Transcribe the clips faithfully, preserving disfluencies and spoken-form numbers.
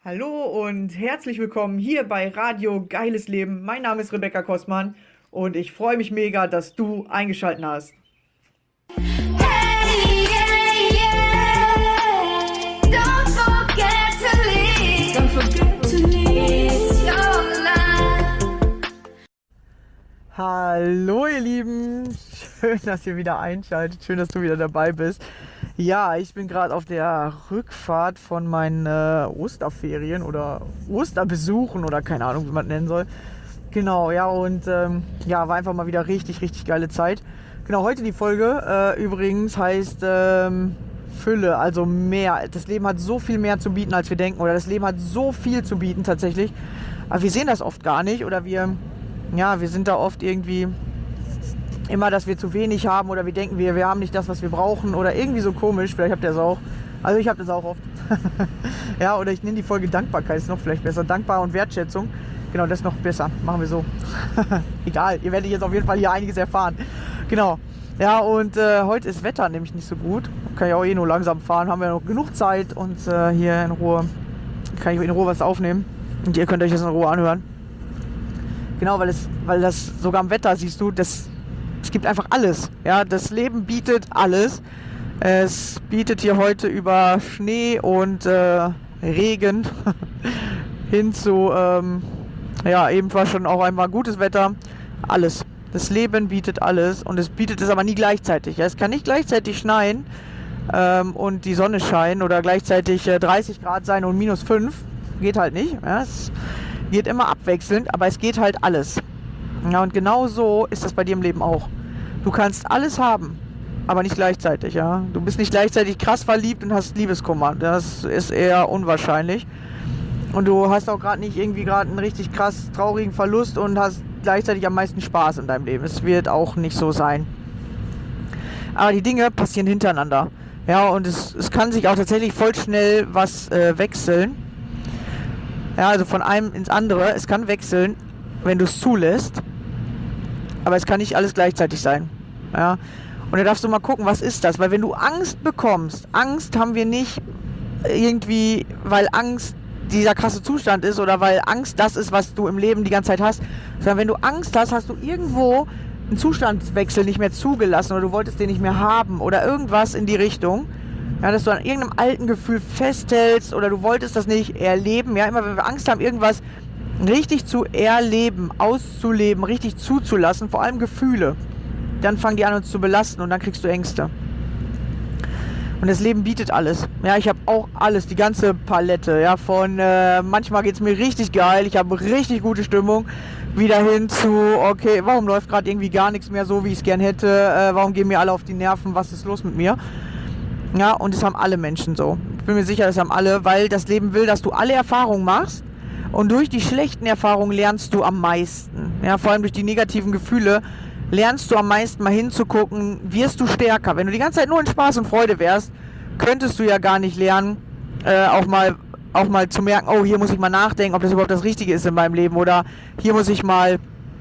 Hallo und herzlich willkommen hier bei Radio Geiles Leben. Mein Name ist Rebecca Kostmann und ich freue mich mega, dass du eingeschaltet hast. Hey, yeah, yeah. Don't forget to leave. Don't forget to leave. It's your life. Hallo ihr Lieben, schön, dass ihr wieder einschaltet, schön, dass du wieder dabei bist. Ja, ich bin gerade auf der Rückfahrt von meinen äh, Osterferien oder Osterbesuchen oder keine Ahnung, wie man es nennen soll. Genau, ja, und ähm, ja, war einfach mal wieder richtig, richtig geile Zeit. Genau, heute die Folge äh, übrigens heißt ähm, Fülle, also mehr. Das Leben hat so viel mehr zu bieten, als wir denken, oder das Leben hat so viel zu bieten tatsächlich. Aber wir sehen das oft gar nicht, oder wir, ja, wir sind da oft irgendwie immer, dass wir zu wenig haben, oder wir denken, wir, wir haben nicht das, was wir brauchen, oder irgendwie so komisch. Vielleicht habt ihr das auch. Also ich habe das auch oft. Ja, oder ich nenne die Folge Dankbarkeit, ist noch vielleicht besser. Dankbar und Wertschätzung. Genau, das ist noch besser. Machen wir so. Egal, ihr werdet jetzt auf jeden Fall hier einiges erfahren. Genau. Ja, und äh, heute ist Wetter nämlich nicht so gut. Kann ich auch eh nur langsam fahren. Haben wir noch genug Zeit und äh, hier in Ruhe kann ich in Ruhe was aufnehmen. Und ihr könnt euch das in Ruhe anhören. Genau, weil es, weil das sogar am Wetter siehst du, das Es gibt einfach alles. Ja, das Leben bietet alles. Es bietet hier heute über Schnee und äh, Regen hin zu, ähm, ja, eben war schon auch einmal gutes Wetter. Alles. Das Leben bietet alles und es bietet es aber nie gleichzeitig. Ja, es kann nicht gleichzeitig schneien ähm, und die Sonne scheinen oder gleichzeitig äh, dreißig Grad sein und minus fünf. Geht halt nicht. Ja, es geht immer abwechselnd, aber es geht halt alles. Ja, und genau so ist das bei dir im Leben auch. Du kannst alles haben, aber nicht gleichzeitig, ja. Du bist nicht gleichzeitig krass verliebt und hast Liebeskummer. Das ist eher unwahrscheinlich. Und du hast auch gerade nicht irgendwie gerade einen richtig krass traurigen Verlust und hast gleichzeitig am meisten Spaß in deinem Leben. Es wird auch nicht so sein. Aber die Dinge passieren hintereinander. Ja, und es, es kann sich auch tatsächlich voll schnell was äh, wechseln. Ja, also von einem ins andere. Es kann wechseln, wenn du es zulässt. Aber es kann nicht alles gleichzeitig sein. Ja? Und da darfst du mal gucken, was ist das? Weil wenn du Angst bekommst, Angst haben wir nicht irgendwie, weil Angst dieser krasse Zustand ist oder weil Angst das ist, was du im Leben die ganze Zeit hast, sondern wenn du Angst hast, hast du irgendwo einen Zustandswechsel nicht mehr zugelassen oder du wolltest den nicht mehr haben oder irgendwas in die Richtung. Ja, dass du an irgendeinem alten Gefühl festhältst oder du wolltest das nicht erleben. Ja, immer wenn wir Angst haben, irgendwas richtig zu erleben, auszuleben, richtig zuzulassen, vor allem Gefühle, dann fangen die an uns zu belasten und dann kriegst du Ängste. Und das Leben bietet alles. Ja, ich habe auch alles, die ganze Palette. Ja, von äh, manchmal geht es mir richtig geil, ich habe richtig gute Stimmung, wieder hin zu, okay, warum läuft gerade irgendwie gar nichts mehr so, wie ich es gern hätte, äh, warum gehen mir alle auf die Nerven, was ist los mit mir? Ja, und das haben alle Menschen so. Ich bin mir sicher, das haben alle, weil das Leben will, dass du alle Erfahrungen machst. Und durch die schlechten Erfahrungen lernst du am meisten. Ja, vor allem durch die negativen Gefühle lernst du am meisten mal hinzugucken, wirst du stärker. Wenn du die ganze Zeit nur in Spaß und Freude wärst, könntest du ja gar nicht lernen, äh, auch mal auch mal zu merken, oh, hier muss ich mal nachdenken, ob das überhaupt das Richtige ist in meinem Leben oder hier muss ich mal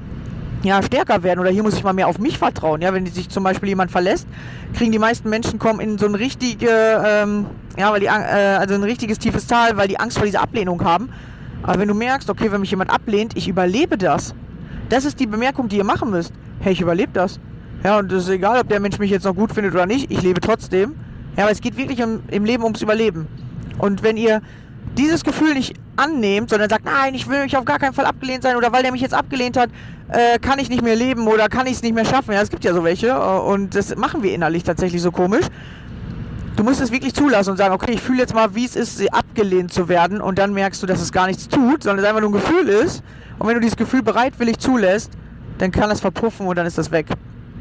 ja, stärker werden oder hier muss ich mal mehr auf mich vertrauen. Ja, wenn sich zum Beispiel jemand verlässt, kriegen die meisten Menschen kommen in so ein richtige, ähm, ja, weil die, äh, also ein richtiges tiefes Tal, weil die Angst vor dieser Ablehnung haben. Aber wenn du merkst, okay, wenn mich jemand ablehnt, ich überlebe das. Das ist die Bemerkung, die ihr machen müsst. Hey, ich überlebe das. Ja, und es ist egal, ob der Mensch mich jetzt noch gut findet oder nicht, ich lebe trotzdem. Ja, aber es geht wirklich im, im Leben ums Überleben. Und wenn ihr dieses Gefühl nicht annehmt, sondern sagt, nein, ich will mich auf gar keinen Fall abgelehnt sein oder weil der mich jetzt abgelehnt hat, äh, kann ich nicht mehr leben oder kann ich es nicht mehr schaffen. Ja, es gibt ja so welche und das machen wir innerlich tatsächlich so komisch. Du musst es wirklich zulassen und sagen, okay, ich fühle jetzt mal, wie es ist, abgelehnt zu werden und dann merkst du, dass es gar nichts tut, sondern es einfach nur ein Gefühl ist und wenn du dieses Gefühl bereitwillig zulässt, dann kann das verpuffen und dann ist das weg.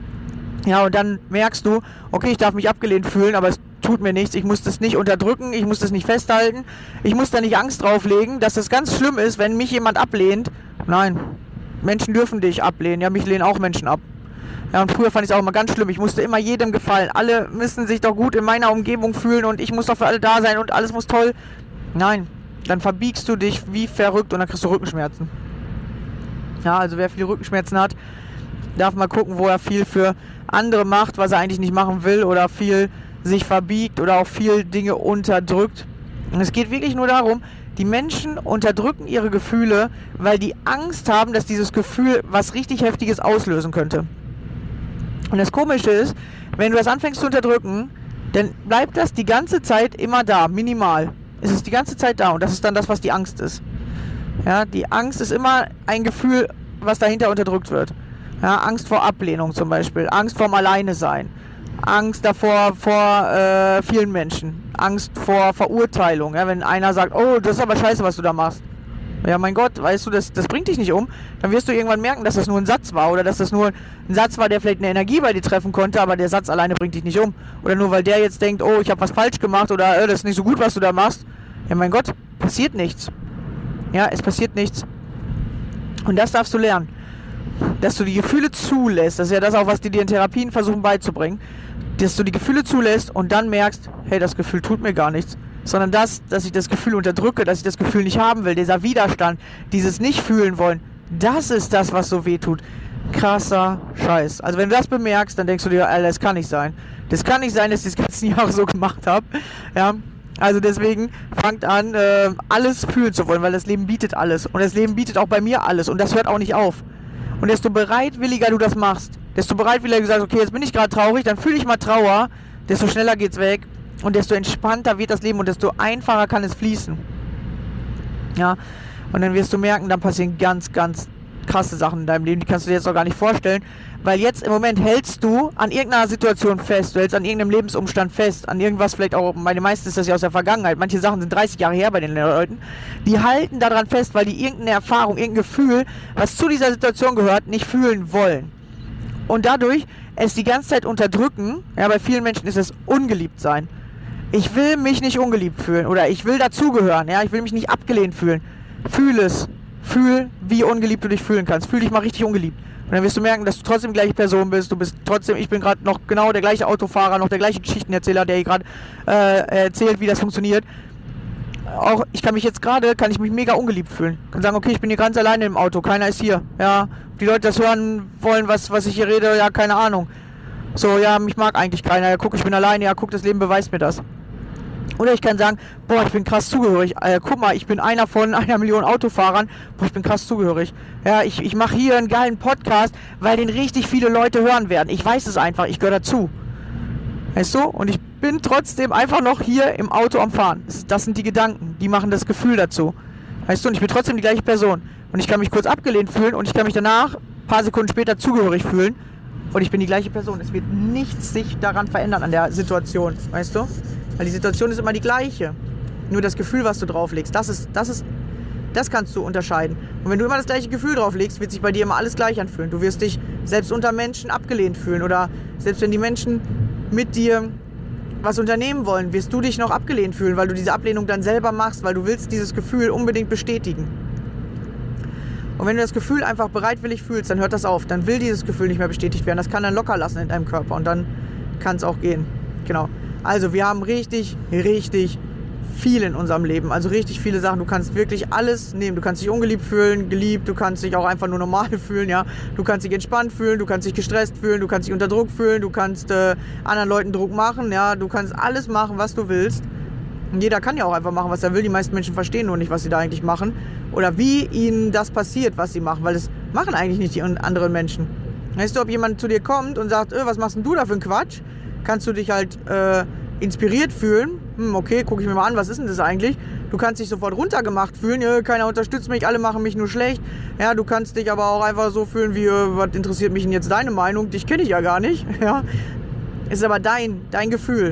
Ja, und dann merkst du, okay, ich darf mich abgelehnt fühlen, aber es tut mir nichts, ich muss das nicht unterdrücken, ich muss das nicht festhalten, ich muss da nicht Angst drauflegen, dass das ganz schlimm ist, wenn mich jemand ablehnt. Nein, Menschen dürfen dich ablehnen, ja, mich lehnen auch Menschen ab. Ja, und früher fand ich es auch immer ganz schlimm. Ich musste immer jedem gefallen. Alle müssen sich doch gut in meiner Umgebung fühlen und ich muss doch für alle da sein und alles muss toll. Nein, dann verbiegst du dich wie verrückt und dann kriegst du Rückenschmerzen. Ja, also wer viel Rückenschmerzen hat, darf mal gucken, wo er viel für andere macht, was er eigentlich nicht machen will oder viel sich verbiegt oder auch viel Dinge unterdrückt. Und es geht wirklich nur darum, Die Menschen unterdrücken ihre Gefühle, weil die Angst haben, dass dieses Gefühl was richtig Heftiges auslösen könnte. Und das Komische ist, wenn du das anfängst zu unterdrücken, dann bleibt das die ganze Zeit immer da, minimal. Es ist die ganze Zeit da und das ist dann das, was die Angst ist. Ja, die Angst ist immer ein Gefühl, was dahinter unterdrückt wird. Ja, Angst vor Ablehnung zum Beispiel, Angst vorm Alleinesein, Angst davor vor äh, vielen Menschen, Angst vor Verurteilung. Ja, wenn einer sagt, oh, das ist aber scheiße, was du da machst. Ja, mein Gott, weißt du, das, das bringt dich nicht um. Dann wirst du irgendwann merken, dass das nur ein Satz war oder dass das nur ein Satz war, der vielleicht eine Energie bei dir treffen konnte, aber der Satz alleine bringt dich nicht um. Oder nur weil der jetzt denkt, oh, ich habe was falsch gemacht oder äh, das ist nicht so gut, was du da machst. Ja, mein Gott, passiert nichts. Ja, es passiert nichts. Und das darfst du lernen. Dass du die Gefühle zulässt, das ist ja das auch, was die dir in Therapien versuchen beizubringen, dass du die Gefühle zulässt und dann merkst, hey, das Gefühl tut mir gar nichts. Sondern das, dass ich das Gefühl unterdrücke, dass ich das Gefühl nicht haben will, dieser Widerstand, dieses nicht fühlen wollen, das ist das, was so weh tut. Krasser Scheiß. Also wenn du das bemerkst, dann denkst du dir, Alter, das kann nicht sein. Das kann nicht sein, dass ich das ganze Jahre so gemacht habe. Ja, also deswegen fangt an, äh, alles fühlen zu wollen, weil das Leben bietet alles. Und das Leben bietet auch bei mir alles und das hört auch nicht auf. Und desto bereitwilliger du das machst, desto bereitwilliger du sagst, okay, jetzt bin ich gerade traurig, dann fühle ich mal Trauer, desto schneller geht's weg. Und desto entspannter wird das Leben und desto einfacher kann es fließen. Ja, und dann wirst du merken, dann passieren ganz, ganz krasse Sachen in deinem Leben, die kannst du dir jetzt noch gar nicht vorstellen, weil jetzt im Moment hältst du an irgendeiner Situation fest, du hältst an irgendeinem Lebensumstand fest, an irgendwas vielleicht auch, bei den meisten ist das ja aus der Vergangenheit, manche Sachen sind dreißig Jahre her bei den Leuten, die halten daran fest, weil die irgendeine Erfahrung, irgendein Gefühl, was zu dieser Situation gehört, nicht fühlen wollen. Und dadurch es die ganze Zeit unterdrücken, ja, bei vielen Menschen ist es ungeliebt sein. Ich will mich nicht ungeliebt fühlen oder ich will dazugehören, ja, ich will mich nicht abgelehnt fühlen. Fühl es. Fühl, wie ungeliebt du dich fühlen kannst. Fühl dich mal richtig ungeliebt. Und dann wirst du merken, dass du trotzdem die gleiche Person bist. Du bist trotzdem, ich bin gerade noch genau der gleiche Autofahrer, noch der gleiche Geschichtenerzähler, der hier gerade äh, erzählt, wie das funktioniert. Auch ich kann mich jetzt gerade, kann ich mich mega ungeliebt fühlen. Kann sagen, okay, ich bin hier ganz alleine im Auto, keiner ist hier. Ja, die Leute das hören wollen, was, was ich hier rede, ja, keine Ahnung. So, ja, mich mag eigentlich keiner. Ja, guck, ich bin alleine, ja, guck, das Leben beweist mir das. Oder ich kann sagen, boah, ich bin krass zugehörig. Äh, guck mal, ich bin einer von einer Million Autofahrern. Boah, ich bin krass zugehörig. Ja, ich, ich mache hier einen geilen Podcast, weil den richtig viele Leute hören werden. Ich weiß es einfach, ich gehöre dazu. Weißt du? Und ich bin trotzdem einfach noch hier im Auto am Fahren. Das, das sind die Gedanken, die machen das Gefühl dazu. Weißt du? Und ich bin trotzdem die gleiche Person. Und ich kann mich kurz abgelehnt fühlen und ich kann mich danach, ein paar Sekunden später, zugehörig fühlen. Und ich bin die gleiche Person. Es wird nichts sich daran verändern an der Situation. Weißt du? Weil die Situation ist immer die gleiche. Nur das Gefühl, was du drauflegst, das ist, das ist, das kannst du unterscheiden. Und wenn du immer das gleiche Gefühl drauflegst, wird sich bei dir immer alles gleich anfühlen. Du wirst dich selbst unter Menschen abgelehnt fühlen. Oder selbst wenn die Menschen mit dir was unternehmen wollen, wirst du dich noch abgelehnt fühlen, weil du diese Ablehnung dann selber machst, weil du willst dieses Gefühl unbedingt bestätigen. Und wenn du das Gefühl einfach bereitwillig fühlst, dann hört das auf. Dann will dieses Gefühl nicht mehr bestätigt werden. Das kann dann locker lassen in deinem Körper und dann kann es auch gehen. Genau. Also wir haben richtig, richtig viel in unserem Leben. Also richtig viele Sachen. Du kannst wirklich alles nehmen. Du kannst dich ungeliebt fühlen, geliebt. Du kannst dich auch einfach nur normal fühlen. Ja, du kannst dich entspannt fühlen. Du kannst dich gestresst fühlen. Du kannst dich unter Druck fühlen. Du kannst äh, anderen Leuten Druck machen. Ja, du kannst alles machen, was du willst. Und jeder kann ja auch einfach machen, was er will. Die meisten Menschen verstehen nur nicht, was sie da eigentlich machen oder wie ihnen das passiert, was sie machen, weil das machen eigentlich nicht die anderen Menschen. Weißt du, ob jemand zu dir kommt und sagt, äh, was machst denn du da für einen Quatsch? Kannst du dich halt äh, inspiriert fühlen. Hm, okay, gucke ich mir mal an, was ist denn das eigentlich? Du kannst dich sofort runtergemacht fühlen. Ja, keiner unterstützt mich, alle machen mich nur schlecht. Ja, du kannst dich aber auch einfach so fühlen wie, äh, was interessiert mich denn jetzt deine Meinung? Dich kenne ich ja gar nicht. Ja, ist aber dein, dein Gefühl,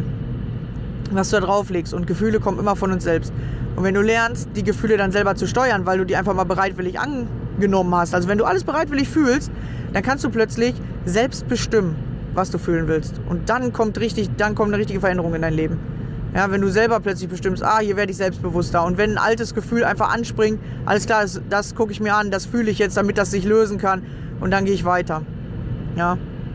was du da drauflegst. Und Gefühle kommen immer von uns selbst. Und wenn du lernst, die Gefühle dann selber zu steuern, weil du die einfach mal bereitwillig angenommen hast, also wenn du alles bereitwillig fühlst, dann kannst du plötzlich selbst bestimmen, was du fühlen willst. Und dann kommt richtig, dann kommt eine richtige Veränderung in dein Leben. Ja, wenn du selber plötzlich bestimmst, ah, hier werde ich selbstbewusster. Und wenn ein altes Gefühl einfach anspringt, alles klar, das, das gucke ich mir an, das fühle ich jetzt, damit das sich lösen kann. Und dann gehe ich weiter. Ja.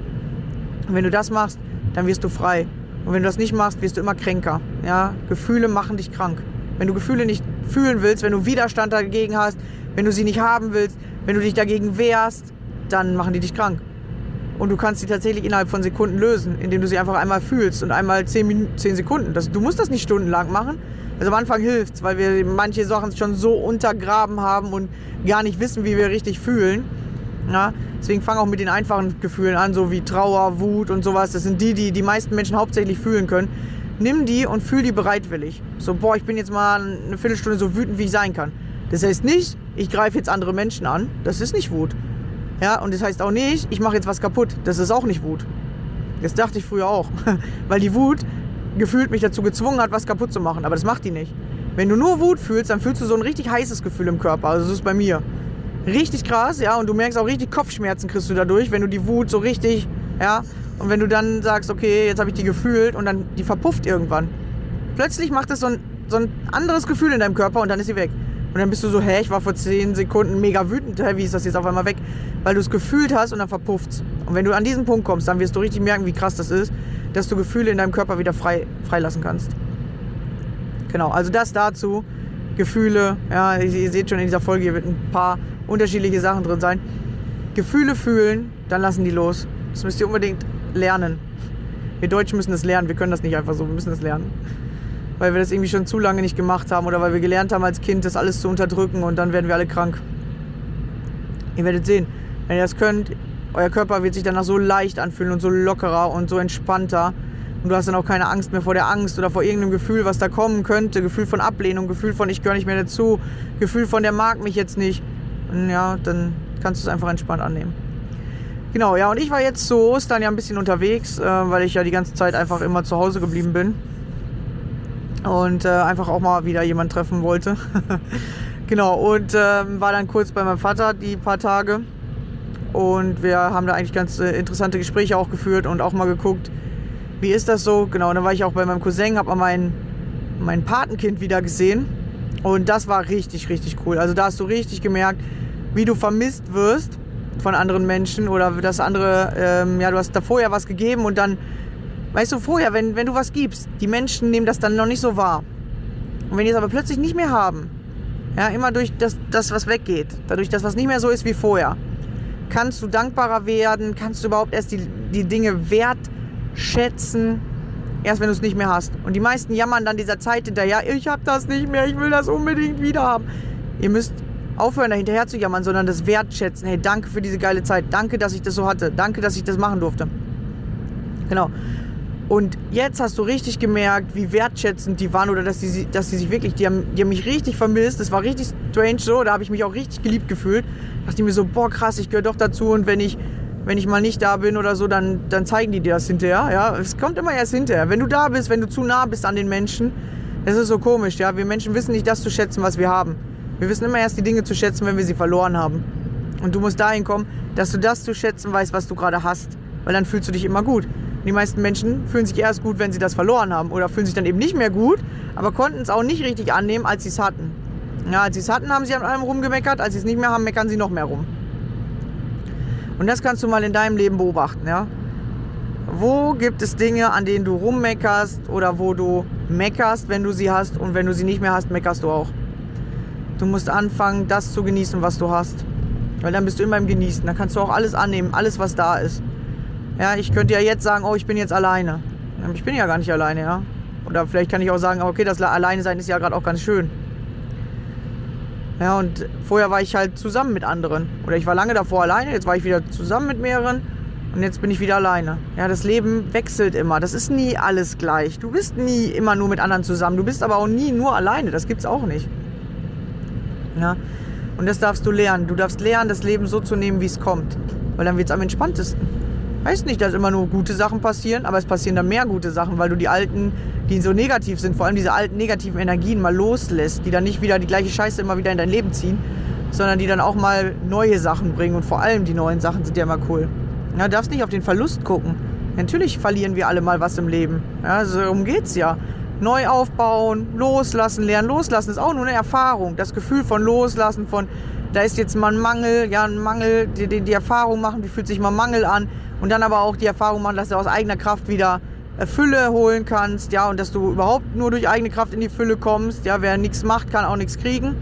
Und wenn du das machst, dann wirst du frei. Und wenn du das nicht machst, wirst du immer kränker. Ja, Gefühle machen dich krank. Wenn du Gefühle nicht fühlen willst, wenn du Widerstand dagegen hast, wenn du sie nicht haben willst, wenn du dich dagegen wehrst, dann machen die dich krank. Und du kannst sie tatsächlich innerhalb von Sekunden lösen, indem du sie einfach einmal fühlst und einmal zehn Minuten, zehn Sekunden. Das, du musst das nicht stundenlang machen. Also am Anfang hilft es, weil wir manche Sachen schon so untergraben haben und gar nicht wissen, wie wir richtig fühlen. Ja? Deswegen fang auch mit den einfachen Gefühlen an, so wie Trauer, Wut und sowas. Das sind die, die die meisten Menschen hauptsächlich fühlen können. Nimm die und fühl die bereitwillig. So, boah, ich bin jetzt mal eine Viertelstunde so wütend, wie ich sein kann. Das heißt nicht, ich greife jetzt andere Menschen an. Das ist nicht Wut. Ja, und das heißt auch nicht, ich mache jetzt was kaputt. Das ist auch nicht Wut. Das dachte ich früher auch. Weil die Wut gefühlt mich dazu gezwungen hat, was kaputt zu machen. Aber das macht die nicht. Wenn du nur Wut fühlst, dann fühlst du so ein richtig heißes Gefühl im Körper. Also das ist bei mir. Richtig krass, ja. Und du merkst auch richtig Kopfschmerzen kriegst du dadurch, wenn du die Wut so richtig, ja. Und wenn du dann sagst, okay, jetzt habe ich die gefühlt und dann die verpufft irgendwann. Plötzlich macht es so ein, so ein anderes Gefühl in deinem Körper und dann ist sie weg. Und dann bist du so, hä, ich war vor zehn Sekunden mega wütend, hä, wie ist das jetzt auf einmal weg? Weil du es gefühlt hast und dann verpufft's. Und wenn du an diesen Punkt kommst, dann wirst du richtig merken, wie krass das ist, dass du Gefühle in deinem Körper wieder frei, freilassen kannst. Genau, also das dazu. Gefühle, ja, ihr, ihr seht schon in dieser Folge, hier wird ein paar unterschiedliche Sachen drin sein. Gefühle fühlen, dann lassen die los. Das müsst ihr unbedingt lernen. Wir Deutschen müssen das lernen, wir können das nicht einfach so, wir müssen das lernen. Weil wir das irgendwie schon zu lange nicht gemacht haben oder weil wir gelernt haben als Kind, das alles zu unterdrücken und dann werden wir alle krank. Ihr werdet sehen, wenn ihr das könnt, euer Körper wird sich danach so leicht anfühlen und so lockerer und so entspannter und du hast dann auch keine Angst mehr vor der Angst oder vor irgendeinem Gefühl, was da kommen könnte, Gefühl von Ablehnung, Gefühl von ich gehöre nicht mehr dazu, Gefühl von der mag mich jetzt nicht. Und ja, dann kannst du es einfach entspannt annehmen. Genau, ja, und ich war jetzt zu Ostern ja ein bisschen unterwegs, äh, weil ich ja die ganze Zeit einfach immer zu Hause geblieben bin. Und äh, einfach auch mal wieder jemanden treffen wollte. Genau, und äh, war dann kurz bei meinem Vater die paar Tage. Und wir haben da eigentlich ganz äh, interessante Gespräche auch geführt und auch mal geguckt, wie ist das so. Genau, und dann war ich auch bei meinem Cousin, habe mein, mein Patenkind wieder gesehen. Und das war richtig, richtig cool. Also da hast du richtig gemerkt, wie du vermisst wirst von anderen Menschen. Oder dass andere, ähm, ja, du hast da vorher was gegeben und dann... Weißt du, vorher, wenn, wenn du was gibst, die Menschen nehmen das dann noch nicht so wahr. Und wenn die es aber plötzlich nicht mehr haben, ja, immer durch das, das, was weggeht, dadurch, dass was nicht mehr so ist wie vorher, kannst du dankbarer werden, kannst du überhaupt erst die, die Dinge wertschätzen, erst wenn du es nicht mehr hast. Und die meisten jammern dann dieser Zeit hinterher, ich habe das nicht mehr, ich will das unbedingt wieder haben. Ihr müsst aufhören, da hinterher zu jammern, sondern das wertschätzen. Hey, danke für diese geile Zeit, danke, dass ich das so hatte, danke, dass ich das machen durfte. Genau. Und jetzt hast du richtig gemerkt, wie wertschätzend die waren oder dass die, dass die sich wirklich, die haben, die haben mich richtig vermisst. Das war richtig strange so, da habe ich mich auch richtig geliebt gefühlt. Da dachte ich mir so, boah krass, ich gehöre doch dazu und wenn ich, wenn ich mal nicht da bin oder so, dann, dann zeigen die dir das hinterher. Ja? Es kommt immer erst hinterher. Wenn du da bist, wenn du zu nah bist an den Menschen, das ist so komisch. Ja? Wir Menschen wissen nicht das zu schätzen, was wir haben. Wir wissen immer erst die Dinge zu schätzen, wenn wir sie verloren haben. Und du musst dahin kommen, dass du das zu schätzen weißt, was du gerade hast. Weil dann fühlst du dich immer gut. Die meisten Menschen fühlen sich erst gut, wenn sie das verloren haben oder fühlen sich dann eben nicht mehr gut, aber konnten es auch nicht richtig annehmen, als sie es hatten. Ja, als sie es hatten, haben sie an allem rumgemeckert, als sie es nicht mehr haben, meckern sie noch mehr rum. Und das kannst du mal in deinem Leben beobachten. Ja? Wo gibt es Dinge, an denen du rummeckerst oder wo du meckerst, wenn du sie hast und wenn du sie nicht mehr hast, meckerst du auch. Du musst anfangen, das zu genießen, was du hast. Weil dann bist du immer im Genießen, dann kannst du auch alles annehmen, alles was da ist. Ja, ich könnte ja jetzt sagen, oh, ich bin jetzt alleine. Ich bin ja gar nicht alleine, ja. Oder vielleicht kann ich auch sagen, okay, das Alleine sein ist ja gerade auch ganz schön. Ja, und vorher war ich halt zusammen mit anderen. Oder ich war lange davor alleine, jetzt war ich wieder zusammen mit mehreren und jetzt bin ich wieder alleine. Ja, das Leben wechselt immer. Das ist nie alles gleich. Du bist nie immer nur mit anderen zusammen. Du bist aber auch nie nur alleine. Das gibt's auch nicht. Ja, und das darfst du lernen. Du darfst lernen, das Leben so zu nehmen, wie es kommt. Weil dann wird's am entspanntesten. Heißt nicht, dass immer nur gute Sachen passieren, aber es passieren dann mehr gute Sachen, weil du die alten, die so negativ sind, vor allem diese alten negativen Energien mal loslässt, die dann nicht wieder die gleiche Scheiße immer wieder in dein Leben ziehen, sondern die dann auch mal neue Sachen bringen und vor allem die neuen Sachen sind ja immer cool. Ja, du darfst nicht auf den Verlust gucken. Natürlich verlieren wir alle mal was im Leben. Ja, also darum geht's ja. Neu aufbauen, loslassen, lernen. Loslassen ist auch nur eine Erfahrung. Das Gefühl von Loslassen, von da ist jetzt mal ein Mangel, ja ein Mangel, die, die, die Erfahrung machen, wie fühlt sich mal Mangel an. Und dann aber auch die Erfahrung machen, dass du aus eigener Kraft wieder Fülle holen kannst, ja, und dass du überhaupt nur durch eigene Kraft in die Fülle kommst, ja, wer nichts macht, kann auch nichts kriegen.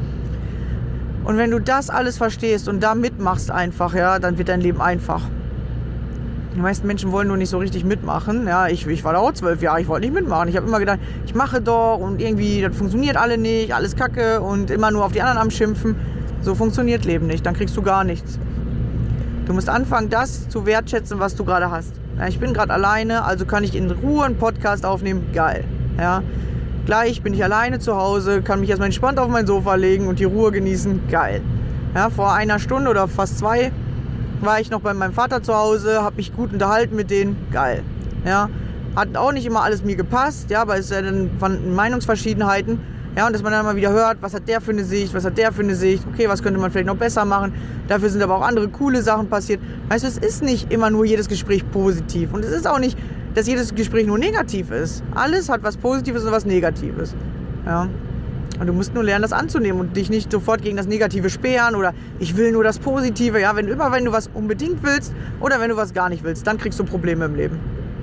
Und wenn du das alles verstehst und da mitmachst einfach, ja, dann wird dein Leben einfach. Die meisten Menschen wollen nur nicht so richtig mitmachen. Ja, ich, ich war da auch zwölf Jahre, ich wollte nicht mitmachen. Ich habe immer gedacht, ich mache doch und irgendwie, das funktioniert alle nicht, alles kacke und immer nur auf die anderen am Schimpfen. So funktioniert Leben nicht, dann kriegst du gar nichts. Du musst anfangen, das zu wertschätzen, was du gerade hast. Ja, ich bin gerade alleine, also kann ich in Ruhe einen Podcast aufnehmen, geil. Ja, gleich bin ich alleine zu Hause, kann mich erstmal entspannt auf mein Sofa legen und die Ruhe genießen, geil. Ja, vor einer Stunde oder fast zwei war ich noch bei meinem Vater zu Hause, habe mich gut unterhalten mit denen, geil. Ja, hat auch nicht immer alles mir gepasst, ja, aber es ist ja dann von Meinungsverschiedenheiten. Ja, und dass man dann mal wieder hört, was hat der für eine Sicht, was hat der für eine Sicht, okay, was könnte man vielleicht noch besser machen. Dafür sind aber auch andere coole Sachen passiert. Weißt du, es ist nicht immer nur jedes Gespräch positiv und es ist auch nicht, dass jedes Gespräch nur negativ ist. Alles hat was Positives und was Negatives. Ja. Und du musst nur lernen, das anzunehmen und dich nicht sofort gegen das Negative sperren oder ich will nur das Positive. Ja, wenn immer, wenn du was unbedingt willst oder wenn du was gar nicht willst, dann kriegst du Probleme im Leben.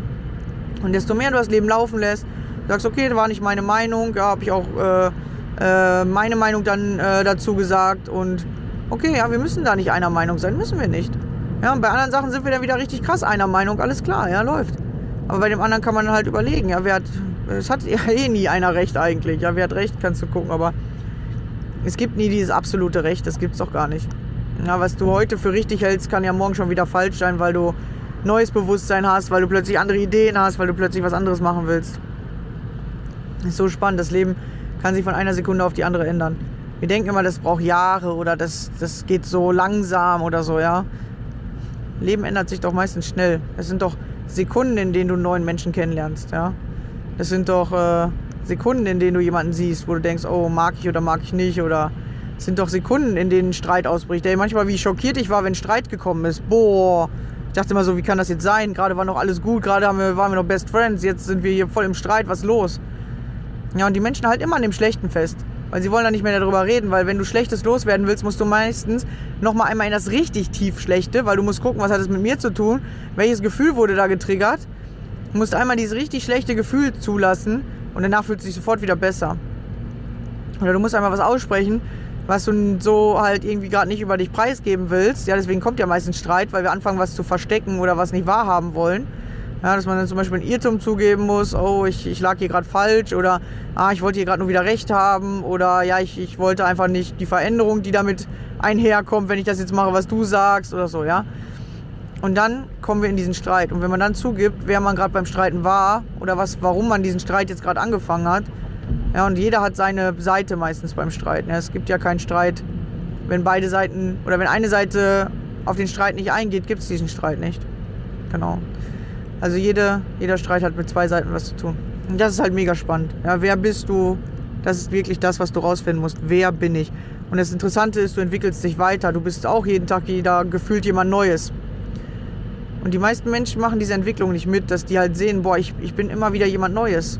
Und desto mehr du das Leben laufen lässt, sagst, okay, das war nicht meine Meinung, ja, habe ich auch äh, äh, meine Meinung dann äh, dazu gesagt und okay, ja, wir müssen da nicht einer Meinung sein, müssen wir nicht. Ja, und bei anderen Sachen sind wir dann wieder richtig krass einer Meinung, alles klar, ja, läuft. Aber bei dem anderen kann man halt überlegen, ja, wer hat, es hat ja eh nie einer recht eigentlich, ja, wer hat recht, kannst du gucken, aber es gibt nie dieses absolute Recht, das gibt's doch gar nicht. Ja, was du heute für richtig hältst, kann ja morgen schon wieder falsch sein, weil du neues Bewusstsein hast, weil du plötzlich andere Ideen hast, weil du plötzlich was anderes machen willst. Das ist so spannend, das Leben kann sich von einer Sekunde auf die andere ändern. Wir denken immer, das braucht Jahre oder das, das geht so langsam oder so, ja. Leben ändert sich doch meistens schnell. Es sind doch Sekunden, in denen du einen neuen Menschen kennenlernst, ja. Das sind doch äh, Sekunden, in denen du jemanden siehst, wo du denkst, oh, mag ich oder mag ich nicht, oder es sind doch Sekunden, in denen Streit ausbricht. Ey, manchmal, wie schockiert ich war, wenn Streit gekommen ist. Boah, ich dachte immer so, wie kann das jetzt sein? Gerade war noch alles gut, gerade haben wir, waren wir noch Best Friends, jetzt sind wir hier voll im Streit, was ist los? Ja, und die Menschen halten immer an dem Schlechten fest, weil sie wollen da nicht mehr darüber reden, weil wenn du Schlechtes loswerden willst, musst du meistens nochmal einmal in das richtig tief Schlechte, weil du musst gucken, was hat es mit mir zu tun, welches Gefühl wurde da getriggert. Du musst einmal dieses richtig schlechte Gefühl zulassen und danach fühlt es sich sofort wieder besser. Oder du musst einmal was aussprechen, was du so halt irgendwie gerade nicht über dich preisgeben willst. Ja, deswegen kommt ja meistens Streit, weil wir anfangen, was zu verstecken oder was nicht wahrhaben wollen. Ja, dass man dann zum Beispiel einen Irrtum zugeben muss, oh, ich, ich lag hier gerade falsch oder ah, ich wollte hier gerade nur wieder recht haben oder ja, ich, ich wollte einfach nicht die Veränderung, die damit einherkommt, wenn ich das jetzt mache, was du sagst oder so, ja. Und dann kommen wir in diesen Streit. Und wenn man dann zugibt, wer man gerade beim Streiten war oder was, warum man diesen Streit jetzt gerade angefangen hat, ja, und jeder hat seine Seite meistens beim Streiten. Ja, es gibt ja keinen Streit, wenn beide Seiten oder wenn eine Seite auf den Streit nicht eingeht, gibt es diesen Streit nicht. Genau. Also jede, jeder Streit hat mit zwei Seiten was zu tun. Und das ist halt mega spannend. Ja, wer bist du? Das ist wirklich das, was du rausfinden musst. Wer bin ich? Und das Interessante ist, du entwickelst dich weiter. Du bist auch jeden Tag wieder gefühlt jemand Neues. Und die meisten Menschen machen diese Entwicklung nicht mit, dass die halt sehen, boah, ich, ich bin immer wieder jemand Neues.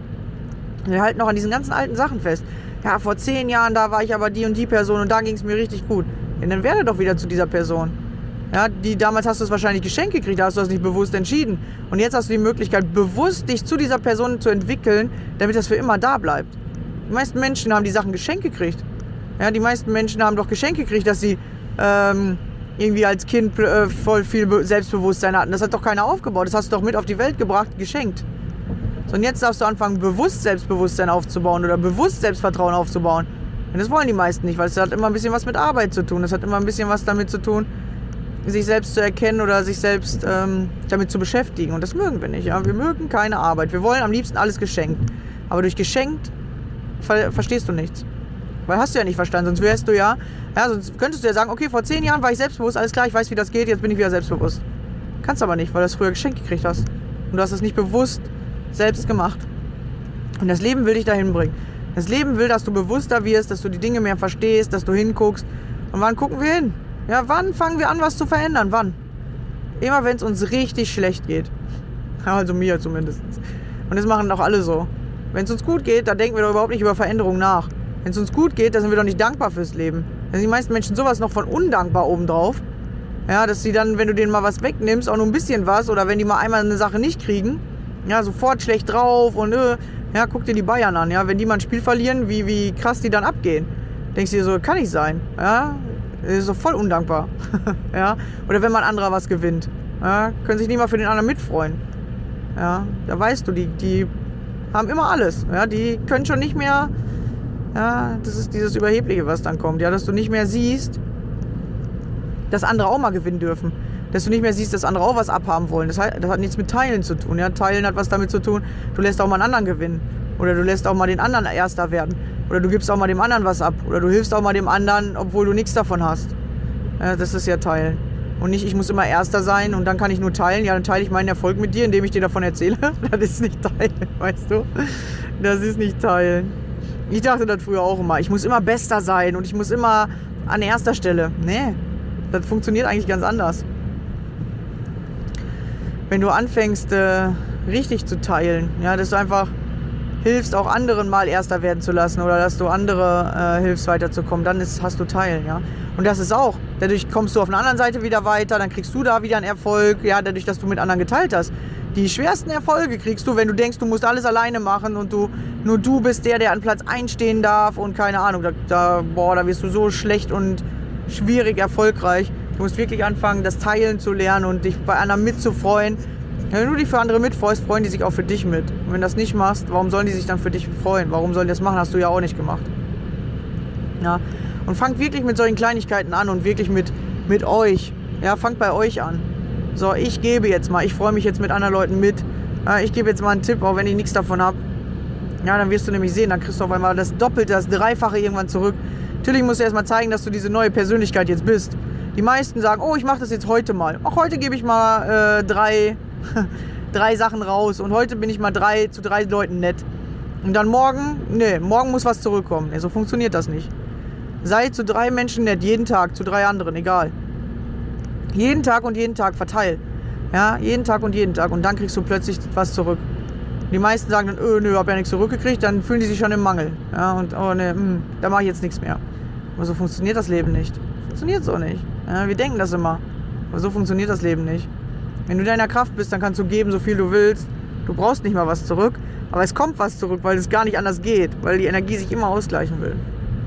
Wir halten noch an diesen ganzen alten Sachen fest. Ja, vor zehn Jahren, da war ich aber die und die Person und da ging es mir richtig gut. Ja, dann werde doch wieder zu dieser Person. Ja, die, damals hast du es wahrscheinlich geschenkt gekriegt, da hast du das nicht bewusst entschieden. Und jetzt hast du die Möglichkeit, bewusst dich zu dieser Person zu entwickeln, damit das für immer da bleibt. Die meisten Menschen haben die Sachen geschenkt gekriegt. Ja, die meisten Menschen haben doch geschenkt gekriegt, dass sie ähm, irgendwie als Kind äh, voll viel Be- Selbstbewusstsein hatten. Das hat doch keiner aufgebaut, das hast du doch mit auf die Welt gebracht, geschenkt. So, und jetzt darfst du anfangen, bewusst Selbstbewusstsein aufzubauen oder bewusst Selbstvertrauen aufzubauen. Und das wollen die meisten nicht, weil es hat immer ein bisschen was mit Arbeit zu tun. Das hat immer ein bisschen was damit zu tun, sich selbst zu erkennen oder sich selbst ähm, damit zu beschäftigen. Und das mögen wir nicht. Ja? Wir mögen keine Arbeit. Wir wollen am liebsten alles geschenkt. Aber durch geschenkt ver- verstehst du nichts. Weil hast du ja nicht verstanden. Sonst wärst du ja, ja, sonst könntest du ja sagen, okay, vor zehn Jahren war ich selbstbewusst, alles klar, ich weiß, wie das geht, jetzt bin ich wieder selbstbewusst. Kannst aber nicht, weil du das früher geschenkt gekriegt hast. Und du hast es nicht bewusst selbst gemacht. Und das Leben will dich dahin bringen. Das Leben will, dass du bewusster wirst, dass du die Dinge mehr verstehst, dass du hinguckst. Und wann gucken wir hin? Ja, wann fangen wir an, was zu verändern? Wann? Immer, wenn es uns richtig schlecht geht. Also mir zumindest. Und das machen auch alle so. Wenn es uns gut geht, dann denken wir doch überhaupt nicht über Veränderung nach. Wenn es uns gut geht, dann sind wir doch nicht dankbar fürs Leben. Dann sind die meisten Menschen sowas noch von undankbar obendrauf. Ja, dass sie dann, wenn du denen mal was wegnimmst, auch nur ein bisschen was, oder wenn die mal einmal eine Sache nicht kriegen, ja, sofort schlecht drauf und äh, ja, guck dir die Bayern an, ja, wenn die mal ein Spiel verlieren, wie, wie krass die dann abgehen. Denkst du dir so, kann nicht sein, ja, ist doch voll undankbar, ja, oder wenn mal ein anderer was gewinnt, Ja, können sich nicht mal für den anderen mitfreuen. Ja, da weißt du, die, die haben immer alles. Ja, die können schon nicht mehr, ja, das ist dieses Überhebliche, was dann kommt. Ja, dass du nicht mehr siehst, dass andere auch mal gewinnen dürfen. Dass du nicht mehr siehst, dass andere auch was abhaben wollen. Das hat, das hat nichts mit Teilen zu tun. Ja, Teilen hat was damit zu tun, du lässt auch mal einen anderen gewinnen. Oder du lässt auch mal den anderen Erster werden. Oder du gibst auch mal dem anderen was ab. Oder du hilfst auch mal dem anderen, obwohl du nichts davon hast. Ja, das ist ja Teilen. Und nicht, ich muss immer Erster sein und dann kann ich nur teilen. Ja, dann teile ich meinen Erfolg mit dir, indem ich dir davon erzähle. Das ist nicht teilen, weißt du? Das ist nicht teilen. Ich dachte das früher auch immer. Ich muss immer Bester sein und ich muss immer an erster Stelle. Nee, das funktioniert eigentlich ganz anders. Wenn du anfängst, äh, richtig zu teilen, ja, dass du einfach hilfst, auch anderen mal Erster werden zu lassen oder dass du andere äh, hilfst, weiterzukommen, dann ist, hast du Teilen, ja. Und das ist auch, dadurch kommst du auf einer anderen Seite wieder weiter, dann kriegst du da wieder einen Erfolg, ja, dadurch, dass du mit anderen geteilt hast. Die schwersten Erfolge kriegst du, wenn du denkst, du musst alles alleine machen und du nur du bist der, der an Platz eins stehen darf und keine Ahnung, da, da, boah, da wirst du so schlecht und schwierig erfolgreich. Du musst wirklich anfangen, das Teilen zu lernen und dich bei anderen mitzufreuen. Wenn du dich für andere mitfreust, freuen die sich auch für dich mit. Und wenn du das nicht machst, warum sollen die sich dann für dich freuen? Warum sollen die das machen? Hast du ja auch nicht gemacht. Ja. Und fangt wirklich mit solchen Kleinigkeiten an und wirklich mit, mit euch. Ja, fangt bei euch an. So, ich gebe jetzt mal, ich freue mich jetzt mit anderen Leuten mit. Ja, ich gebe jetzt mal einen Tipp, auch wenn ich nichts davon habe. Ja, dann wirst du nämlich sehen, dann kriegst du auf einmal das Doppelte, das Dreifache irgendwann zurück. Natürlich musst du erstmal zeigen, dass du diese neue Persönlichkeit jetzt bist. Die meisten sagen, oh, ich mache das jetzt heute mal. Auch heute gebe ich mal äh, drei... drei Sachen raus und heute bin ich mal drei zu drei Leuten nett. Und dann morgen, nee, morgen muss was zurückkommen. Nee, so funktioniert das nicht. Sei zu drei Menschen nett, jeden Tag, zu drei anderen, egal. Jeden Tag und jeden Tag verteil. Ja, jeden Tag und jeden Tag und dann kriegst du plötzlich was zurück. Die meisten sagen dann, öh, nö, hab ja nichts zurückgekriegt, dann fühlen die sich schon im Mangel. Ja, und oh ne, mh, da mache ich jetzt nichts mehr. Aber so funktioniert das Leben nicht. Funktioniert so nicht. Ja, wir denken das immer. Aber so funktioniert das Leben nicht. Wenn du in deiner Kraft bist, dann kannst du geben, so viel du willst. Du brauchst nicht mal was zurück, aber es kommt was zurück, weil es gar nicht anders geht, weil die Energie sich immer ausgleichen will.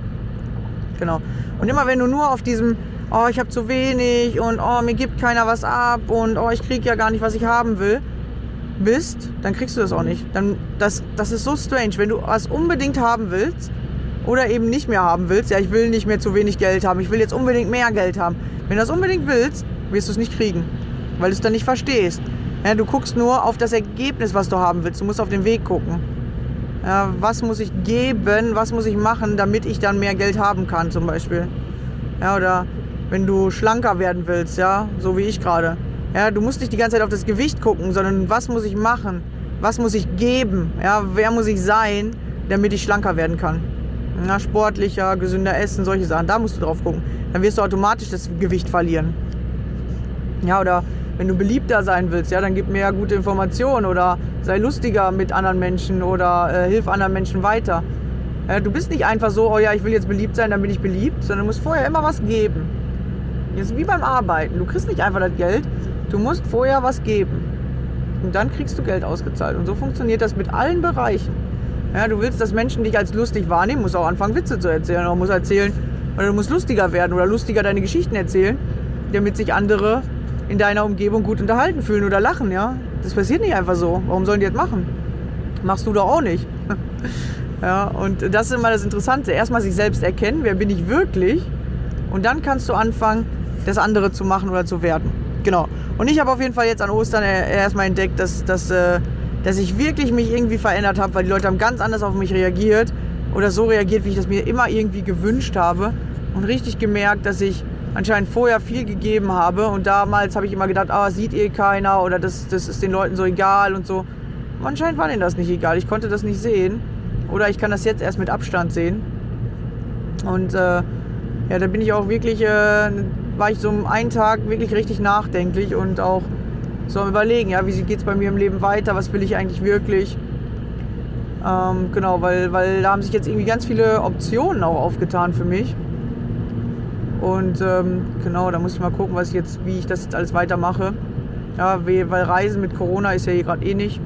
Genau. Und immer wenn du nur auf diesem, oh, ich habe zu wenig und oh, mir gibt keiner was ab und oh, ich kriege ja gar nicht, was ich haben will, bist, dann kriegst du das auch nicht. Dann, das, das ist so strange, wenn du was unbedingt haben willst oder eben nicht mehr haben willst, ja, ich will nicht mehr zu wenig Geld haben, ich will jetzt unbedingt mehr Geld haben. Wenn du das unbedingt willst, wirst du es nicht kriegen. Weil du es dann nicht verstehst. Ja, du guckst nur auf das Ergebnis, was du haben willst. Du musst auf den Weg gucken. Ja, was muss ich geben, was muss ich machen, damit ich dann mehr Geld haben kann, zum Beispiel. Ja, oder wenn du schlanker werden willst, ja, so wie ich gerade. Ja, du musst nicht die ganze Zeit auf das Gewicht gucken, sondern was muss ich machen? Was muss ich geben? Ja, wer muss ich sein, damit ich schlanker werden kann? Ja, sportlicher, gesünder essen, solche Sachen. Da musst du drauf gucken. Dann wirst du automatisch das Gewicht verlieren. Ja, oder wenn du beliebter sein willst, ja, dann gib mir ja gute Informationen oder sei lustiger mit anderen Menschen oder äh, hilf anderen Menschen weiter. Ja, du bist nicht einfach so, oh ja, ich will jetzt beliebt sein, dann bin ich beliebt, sondern du musst vorher immer was geben. Das ist wie beim Arbeiten. Du kriegst nicht einfach das Geld, du musst vorher was geben. Und dann kriegst du Geld ausgezahlt. Und so funktioniert das mit allen Bereichen. Ja, du willst, dass Menschen dich als lustig wahrnehmen, musst auch anfangen, Witze zu erzählen. Oder musst erzählen, oder du musst lustiger werden oder lustiger deine Geschichten erzählen, damit sich andere in deiner Umgebung gut unterhalten fühlen oder lachen, ja. Das passiert nicht einfach so. Warum sollen die das machen? Machst du doch auch nicht. Ja, und das ist immer das Interessante. Erstmal sich selbst erkennen, wer bin ich wirklich? Und dann kannst du anfangen, das andere zu machen oder zu werden. Genau. Und ich habe auf jeden Fall jetzt an Ostern erstmal entdeckt, dass, dass, dass ich wirklich mich irgendwie verändert habe, weil die Leute haben ganz anders auf mich reagiert oder so reagiert, wie ich das mir immer irgendwie gewünscht habe und richtig gemerkt, dass ich anscheinend vorher viel gegeben habe und damals habe ich immer gedacht, ah, sieht eh keiner oder das, das ist den Leuten so egal und so. Und anscheinend war denen das nicht egal, ich konnte das nicht sehen oder ich kann das jetzt erst mit Abstand sehen. Und äh, ja, da bin ich auch wirklich, äh, war ich so einen Tag wirklich richtig nachdenklich und auch so am Überlegen, ja, wie geht es bei mir im Leben weiter, was will ich eigentlich wirklich. Ähm, genau, weil, weil da haben sich jetzt irgendwie ganz viele Optionen auch aufgetan für mich. Und ähm, genau, da muss ich mal gucken, was ich jetzt, wie ich das jetzt alles weitermache. Ja, weil Reisen mit Corona ist ja hier gerade eh nicht.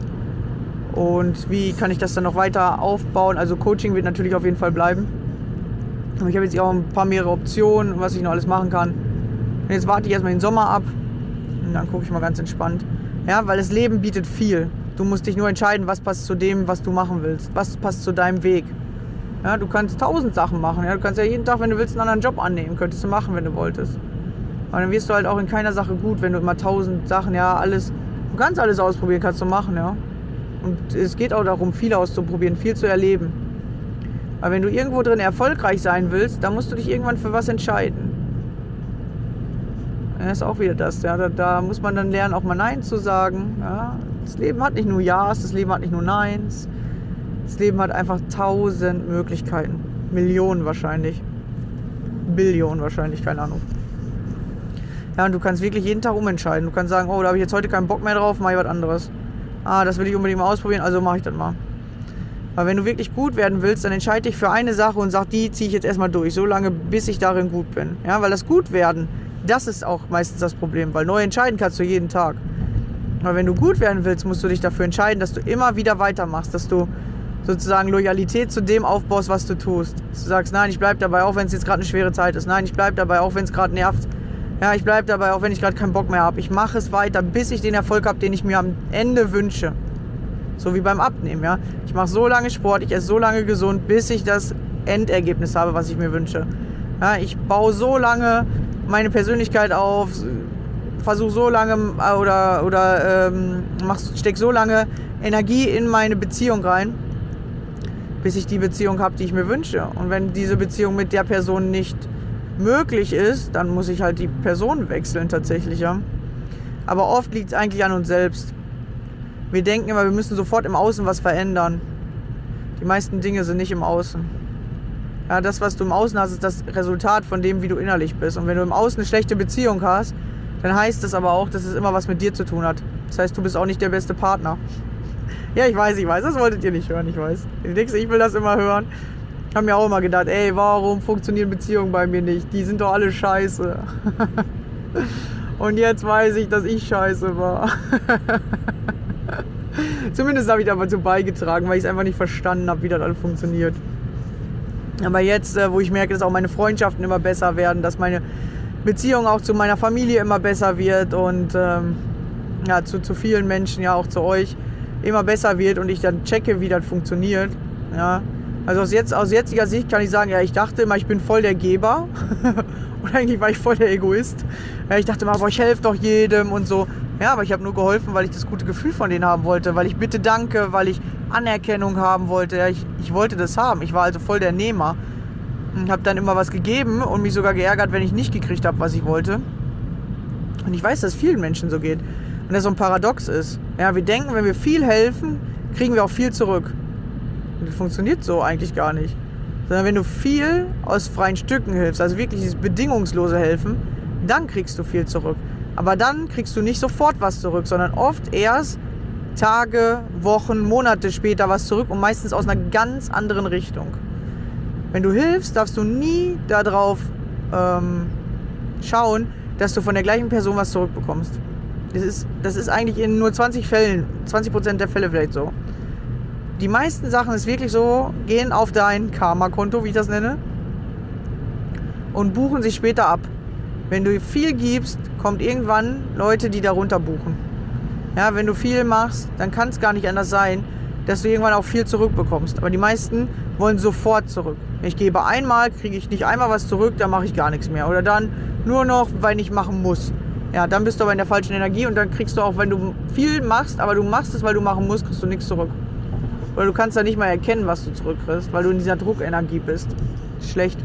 Und wie kann ich das dann noch weiter aufbauen? Also Coaching wird natürlich auf jeden Fall bleiben. Aber ich habe jetzt auch ein paar mehrere Optionen, was ich noch alles machen kann. Und jetzt warte ich erstmal den Sommer ab. dann gucke ich mal ganz entspannt. Ja, weil das Leben bietet viel. Du musst dich nur entscheiden, was passt zu dem, was du machen willst. Was passt zu deinem Weg. Ja, du kannst tausend Sachen machen. Ja, du kannst ja jeden Tag, wenn du willst, einen anderen Job annehmen. Könntest du machen, wenn du wolltest. Aber dann wirst du halt auch in keiner Sache gut, wenn du immer tausend Sachen, ja, alles, du kannst alles ausprobieren, kannst du machen, ja. Und es geht auch darum, viel auszuprobieren, viel zu erleben. Aber wenn du irgendwo drin erfolgreich sein willst, dann musst du dich irgendwann für was entscheiden. Ja, das ist auch wieder das, ja. Da, da muss man dann lernen, auch mal Nein zu sagen. Ja. Das Leben hat nicht nur Ja's, das Leben hat nicht nur Neins. Das Leben hat einfach tausend Möglichkeiten. Millionen wahrscheinlich. Billionen wahrscheinlich, keine Ahnung. Ja, und du kannst wirklich jeden Tag umentscheiden. Du kannst sagen, oh, da habe ich jetzt heute keinen Bock mehr drauf, mache ich was anderes. Ah, das will ich unbedingt mal ausprobieren, also mache ich das mal. Aber wenn du wirklich gut werden willst, dann entscheide dich für eine Sache und sag, die ziehe ich jetzt erstmal durch, so lange, bis ich darin gut bin. Ja, weil das Gutwerden, das ist auch meistens das Problem, weil neu entscheiden kannst du jeden Tag. Aber wenn du gut werden willst, musst du dich dafür entscheiden, dass du immer wieder weitermachst, dass du sozusagen Loyalität zu dem aufbaust, was du tust. Dass du sagst, nein, ich bleibe dabei, auch wenn es jetzt gerade eine schwere Zeit ist. Nein, ich bleibe dabei, auch wenn es gerade nervt. Ja, ich bleibe dabei, auch wenn ich gerade keinen Bock mehr habe. Ich mache es weiter, bis ich den Erfolg habe, den ich mir am Ende wünsche. So wie beim Abnehmen, ja. Ich mache so lange Sport, ich esse so lange gesund, bis ich das Endergebnis habe, was ich mir wünsche. Ja, ich baue so lange meine Persönlichkeit auf, versuche so lange oder, oder ähm, stecke so lange Energie in meine Beziehung rein, bis ich die Beziehung habe, die ich mir wünsche. Und wenn diese Beziehung mit der Person nicht möglich ist, dann muss ich halt die Person wechseln tatsächlich, ja. Aber oft liegt es eigentlich an uns selbst. Wir denken immer, wir müssen sofort im Außen was verändern. Die meisten Dinge sind nicht im Außen. Ja, das, was du im Außen hast, ist das Resultat von dem, wie du innerlich bist. Und wenn du im Außen eine schlechte Beziehung hast, dann heißt das aber auch, dass es immer was mit dir zu tun hat. Das heißt, du bist auch nicht der beste Partner. Ja, ich weiß, ich weiß, das wolltet ihr nicht hören, ich weiß. Ich denke, ich will das immer hören. Ich habe mir auch immer gedacht, ey, warum funktionieren Beziehungen bei mir nicht? Die sind doch alle scheiße. Und jetzt weiß ich, dass ich scheiße war. Zumindest habe ich dazu beigetragen, weil ich es einfach nicht verstanden habe, wie das alles funktioniert. Aber jetzt, wo ich merke, dass auch meine Freundschaften immer besser werden, dass meine Beziehung auch zu meiner Familie immer besser wird und ähm, ja, zu, zu vielen Menschen, ja auch zu euch, immer besser wird und ich dann checke, wie das funktioniert. Ja. Also aus, jetzt, aus jetziger Sicht kann ich sagen, ja, ich dachte immer, ich bin voll der Geber und eigentlich war ich voll der Egoist. Ja, ich dachte immer, boah, ich helfe doch jedem und so. Ja, aber ich habe nur geholfen, weil ich das gute Gefühl von denen haben wollte, weil ich bitte danke, weil ich Anerkennung haben wollte. Ja, ich, ich wollte das haben. Ich war also voll der Nehmer. Ich habe dann immer was gegeben und mich sogar geärgert, wenn ich nicht gekriegt habe, was ich wollte. Und ich weiß, dass es vielen Menschen so geht. Und das so ein Paradox ist. Ja, wir denken, wenn wir viel helfen, kriegen wir auch viel zurück. Und das funktioniert so eigentlich gar nicht. Sondern wenn du viel aus freien Stücken hilfst, also wirklich dieses bedingungslose Helfen, dann kriegst du viel zurück. Aber dann kriegst du nicht sofort was zurück, sondern oft erst Tage, Wochen, Monate später was zurück und meistens aus einer ganz anderen Richtung. Wenn du hilfst, darfst du nie darauf ähm, schauen, dass du von der gleichen Person was zurückbekommst. Das ist, das ist eigentlich in nur zwanzig Fällen, zwanzig Prozent der Fälle vielleicht so. Die meisten Sachen ist wirklich so, gehen auf dein Karma-Konto, wie ich das nenne, und buchen sich später ab. Wenn du viel gibst, kommt irgendwann Leute, die darunter buchen. Ja, wenn du viel machst, dann kann es gar nicht anders sein, dass du irgendwann auch viel zurückbekommst. Aber die meisten wollen sofort zurück. Ich gebe einmal, kriege ich nicht einmal was zurück, dann mache ich gar nichts mehr. Oder dann nur noch, weil ich machen muss. Ja, dann bist du aber in der falschen Energie und dann kriegst du auch, wenn du viel machst, aber du machst es, weil du machen musst, kriegst du nichts zurück. Oder du kannst dann nicht mal erkennen, was du zurückkriegst, weil du in dieser Druckenergie bist. Schlecht.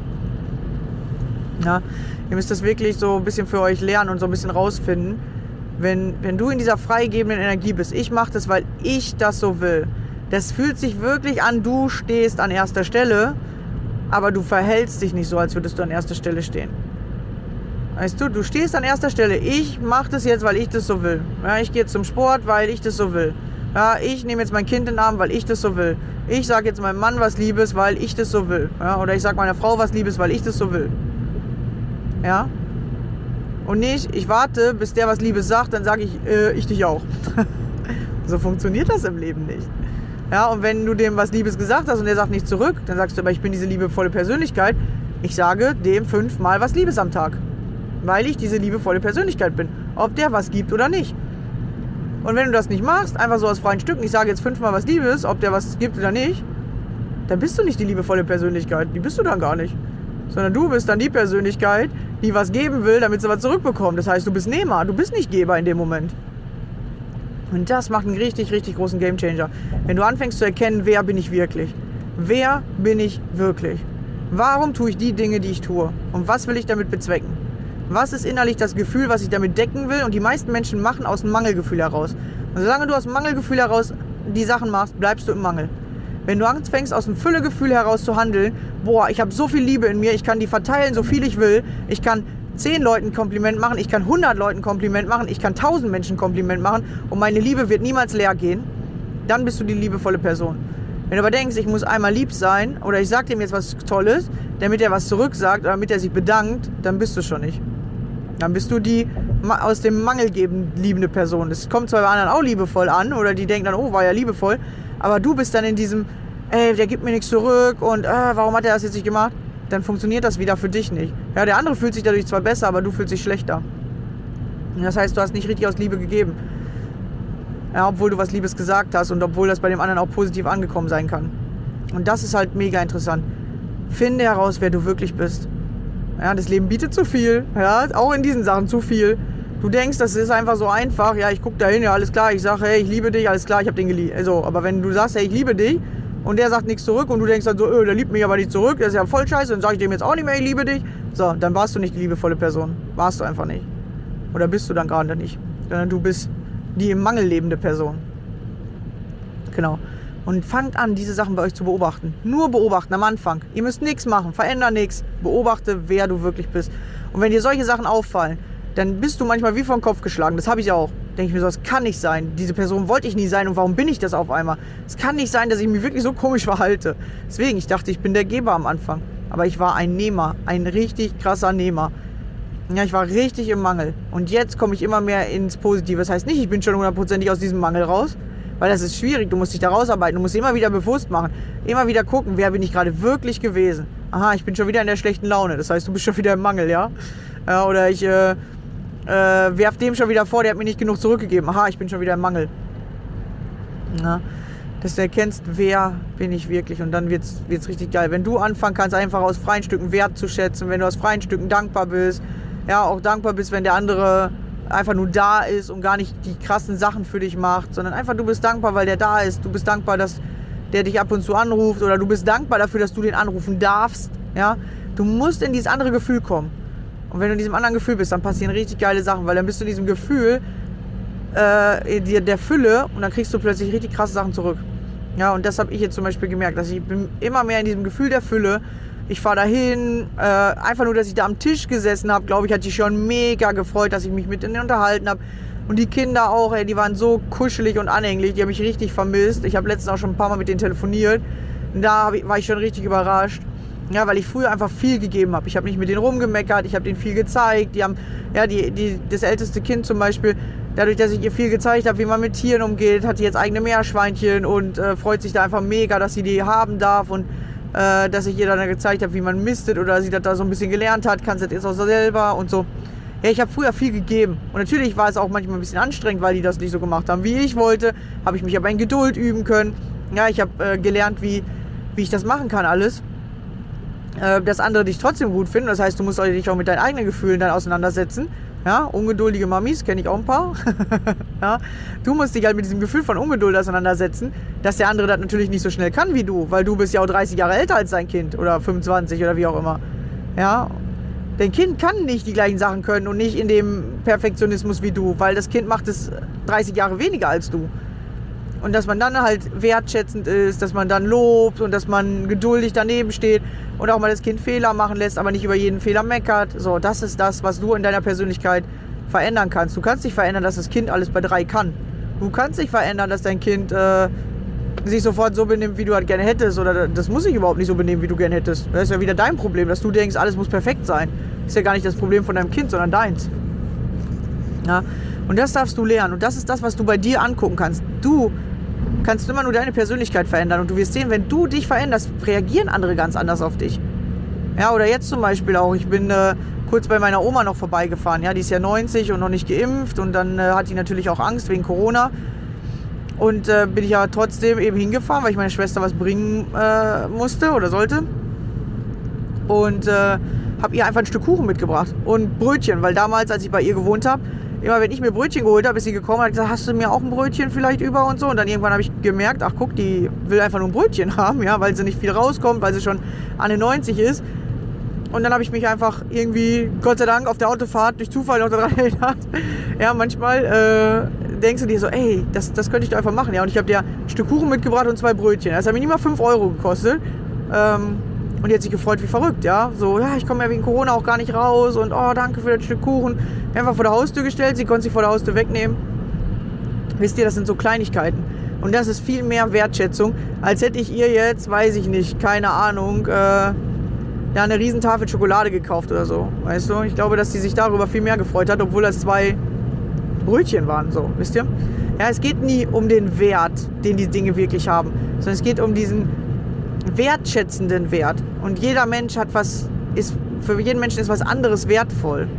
Ja, ihr müsst das wirklich so ein bisschen für euch lernen und so ein bisschen rausfinden. Wenn, wenn du in dieser freigebenden Energie bist, ich mache das, weil ich das so will. Das fühlt sich wirklich an, du stehst an erster Stelle, aber du verhältst dich nicht so, als würdest du an erster Stelle stehen. Weißt du, du stehst an erster Stelle. Ich mache das jetzt, weil ich das so will. Ja, ich gehe zum Sport, weil ich das so will. Ja, ich nehme jetzt mein Kind in den Arm, weil ich das so will. Ich sage jetzt meinem Mann was Liebes, weil ich das so will. Ja, oder ich sage meiner Frau was Liebes, weil ich das so will. Ja? Und nicht, ich warte, bis der was Liebes sagt, dann sage ich, äh, ich dich auch. So funktioniert das im Leben nicht. Ja, und wenn du dem was Liebes gesagt hast und der sagt nicht zurück, dann sagst du, aber ich bin diese liebevolle Persönlichkeit. Ich sage dem fünfmal was Liebes am Tag. Weil ich diese liebevolle Persönlichkeit bin. ob der was gibt oder nicht. Und wenn du das nicht machst, einfach so aus freien Stücken, ich sage jetzt fünfmal was Liebes, ob der was gibt oder nicht, dann bist du nicht die liebevolle Persönlichkeit. Die bist du dann gar nicht. Sondern du bist dann die Persönlichkeit, die was geben will, damit sie was zurückbekommt. Das heißt, du bist Nehmer, du bist nicht Geber in dem Moment. Und das macht einen richtig, richtig großen Gamechanger. Wenn du anfängst zu erkennen, wer bin ich wirklich? Wer bin ich wirklich? Warum tue ich die Dinge, die ich tue? Und was will ich damit bezwecken? Was ist innerlich das Gefühl, was ich damit decken will? Und die meisten Menschen machen aus dem Mangelgefühl heraus. Und solange du aus dem Mangelgefühl heraus die Sachen machst, bleibst du im Mangel. Wenn du anfängst, aus dem Füllegefühl heraus zu handeln, boah, ich habe so viel Liebe in mir, ich kann die verteilen, so viel ich will, ich kann zehn Leuten Kompliment machen, ich kann hundert Leuten Kompliment machen, ich kann tausend Menschen Kompliment machen und meine Liebe wird niemals leer gehen, dann bist du die liebevolle Person. Wenn du aber denkst, ich muss einmal lieb sein oder ich sag dem jetzt was Tolles, damit er was zurücksagt oder damit er sich bedankt, dann bist du schon nicht. Dann bist du die aus dem Mangel geben liebende Person. Das kommt zwar bei anderen auch liebevoll an oder die denken dann, oh, war ja liebevoll, aber du bist dann in diesem, ey, der gibt mir nichts zurück und äh, warum hat er das jetzt nicht gemacht? Dann funktioniert das wieder für dich nicht. Ja, der andere fühlt sich dadurch zwar besser, aber du fühlst dich schlechter. Das heißt, du hast nicht richtig aus Liebe gegeben. Ja, obwohl du was Liebes gesagt hast und obwohl das bei dem anderen auch positiv angekommen sein kann. Und das ist halt mega interessant. Finde heraus, wer du wirklich bist. Ja, das Leben bietet zu viel. Ja, auch in diesen Sachen zu viel. Du denkst, das ist einfach so einfach. Ja, ich gucke da hin, ja, alles klar. Ich sage, hey, ich liebe dich, alles klar, ich habe den geliebt. Also, aber wenn du sagst, hey, ich liebe dich und der sagt nichts zurück und du denkst dann so, öh, der liebt mich aber nicht zurück, das ist ja voll scheiße, dann sage ich dem jetzt auch nicht mehr, ich liebe dich. So, dann warst du nicht die liebevolle Person. Warst du einfach nicht. Oder bist du dann gerade nicht. Sondern du bist die im Mangel lebende Person. Genau. Und fangt an, diese Sachen bei euch zu beobachten. Nur beobachten am Anfang. Ihr müsst nichts machen, veränder nichts. Beobachte, wer du wirklich bist. Und wenn dir solche Sachen auffallen, dann bist du manchmal wie vom Kopf geschlagen. Das habe ich auch. Denke ich mir so, das kann nicht sein. Diese Person wollte ich nie sein und warum bin ich das auf einmal? Es kann nicht sein, dass ich mich wirklich so komisch verhalte. Deswegen, ich dachte, ich bin der Geber am Anfang. Aber ich war ein Nehmer, ein richtig krasser Nehmer. Ja, ich war richtig im Mangel. Und jetzt komme ich immer mehr ins Positive. Das heißt nicht, ich bin schon hundertprozentig aus diesem Mangel raus, weil das ist schwierig. Du musst dich da rausarbeiten. Du musst immer wieder bewusst machen. Immer wieder gucken, wer bin ich gerade wirklich gewesen. Aha, ich bin schon wieder in der schlechten Laune. Das heißt, du bist schon wieder im Mangel, ja? Ja, oder ich äh, äh, werf dem schon wieder vor, der hat mir nicht genug zurückgegeben. Aha, ich bin schon wieder im Mangel. Ja, dass du erkennst, wer bin ich wirklich. Und dann wird es richtig geil. Wenn du anfangen kannst, einfach aus freien Stücken Wert zu schätzen, wenn du aus freien Stücken dankbar bist, ja, auch dankbar bist, wenn der andere einfach nur da ist und gar nicht die krassen Sachen für dich macht, sondern einfach du bist dankbar, weil der da ist. Du bist dankbar, dass der dich ab und zu anruft oder du bist dankbar dafür, dass du den anrufen darfst. Ja? Du musst in dieses andere Gefühl kommen. Und wenn du in diesem anderen Gefühl bist, dann passieren richtig geile Sachen, weil dann bist du in diesem Gefühl äh, der, der Fülle und dann kriegst du plötzlich richtig krasse Sachen zurück. Ja, und das habe ich jetzt zum Beispiel gemerkt, dass ich bin immer mehr in diesem Gefühl der Fülle. Ich fahre dahin, äh, einfach nur, dass ich da am Tisch gesessen habe, glaube ich, hat sich schon mega gefreut, dass ich mich mit denen unterhalten habe. Und die Kinder auch, ey, die waren so kuschelig und anhänglich, die haben mich richtig vermisst. Ich habe letztens auch schon ein paar Mal mit denen telefoniert. Und da war ich schon richtig überrascht. Ja, weil ich früher einfach viel gegeben habe. Ich habe nicht mit denen rumgemeckert, ich habe denen viel gezeigt. Die haben, ja, die, die, das älteste Kind zum Beispiel, dadurch, dass ich ihr viel gezeigt habe, wie man mit Tieren umgeht, hat die jetzt eigene Meerschweinchen und äh, freut sich da einfach mega, dass sie die haben darf und äh, dass ich ihr dann gezeigt habe, wie man mistet oder sie das da so ein bisschen gelernt hat, kann sie das jetzt auch selber und so. Ja, ich habe früher viel gegeben und natürlich war es auch manchmal ein bisschen anstrengend, weil die das nicht so gemacht haben, wie ich wollte. Habe ich mich aber in Geduld üben können. Ja, ich habe äh, gelernt, wie, wie ich das machen kann alles. Äh, dass andere dich trotzdem gut finden. Das heißt, du musst dich auch mit deinen eigenen Gefühlen dann auseinandersetzen. Ja, ungeduldige Mamis, kenne ich auch ein paar. Ja, du musst dich halt mit diesem Gefühl von Ungeduld auseinandersetzen, dass der andere das natürlich nicht so schnell kann wie du, weil du bist ja auch dreißig Jahre älter als dein Kind oder fünfundzwanzig oder wie auch immer. Ja, dein Kind kann nicht die gleichen Sachen können und nicht in dem Perfektionismus wie du, weil das Kind macht es dreißig Jahre weniger als du. Und dass man dann halt wertschätzend ist, dass man dann lobt und dass man geduldig daneben steht und auch mal das Kind Fehler machen lässt, aber nicht über jeden Fehler meckert. So, das ist das, was du in deiner Persönlichkeit verändern kannst. Du kannst nicht verändern, dass das Kind alles bei drei kann. Du kannst nicht verändern, dass dein Kind äh, sich sofort so benimmt, wie du halt gerne hättest. Oder das muss sich überhaupt nicht so benehmen, wie du gerne hättest. Das ist ja wieder dein Problem, dass du denkst, alles muss perfekt sein. Das ist ja gar nicht das Problem von deinem Kind, sondern deins. Ja? Und das darfst du lernen. Und das ist das, was du bei dir angucken kannst. Du kannst immer nur deine Persönlichkeit verändern. Und du wirst sehen, wenn du dich veränderst, reagieren andere ganz anders auf dich. Ja, oder jetzt zum Beispiel auch. Ich bin äh, kurz bei meiner Oma noch vorbeigefahren. Ja, die ist ja neunzig und noch nicht geimpft und dann äh, hat die natürlich auch Angst wegen Corona. Und äh, bin ich ja trotzdem eben hingefahren, weil ich meiner Schwester was bringen äh, musste oder sollte. Und äh, habe ihr einfach ein Stück Kuchen mitgebracht und Brötchen, weil damals, als ich bei ihr gewohnt habe, immer wenn ich mir Brötchen geholt habe, ist sie gekommen und hat gesagt, hast du mir auch ein Brötchen vielleicht über und so. Und dann irgendwann habe ich gemerkt, ach guck, die will einfach nur ein Brötchen haben, ja, weil sie nicht viel rauskommt, weil sie schon an den neunzig ist. Und dann habe ich mich einfach irgendwie, Gott sei Dank, auf der Autofahrt durch Zufall noch daran erinnert. Ja, manchmal äh, denkst du dir so, ey, das, das könnte ich doch einfach machen. Ja, und ich habe dir ein Stück Kuchen mitgebracht und zwei Brötchen. Das hat mir nicht mal fünf Euro gekostet. Ähm, und die hat sich gefreut wie verrückt, ja. So, ja, ich komme ja wegen Corona auch gar nicht raus und oh, danke für das Stück Kuchen. Einfach vor der Haustür gestellt, sie konnte sich vor der Haustür wegnehmen. Wisst ihr, das sind so Kleinigkeiten. Und das ist viel mehr Wertschätzung, als hätte ich ihr jetzt, weiß ich nicht, keine Ahnung, äh, ja, eine Riesentafel Schokolade gekauft oder so, weißt du? Ich glaube, dass sie sich darüber viel mehr gefreut hat, obwohl das zwei Brötchen waren, so, wisst ihr? Ja, es geht nie um den Wert, den die Dinge wirklich haben, sondern es geht um diesen wertschätzenden Wert. Und jeder Mensch hat was, ist, für jeden Menschen ist was anderes wertvoll.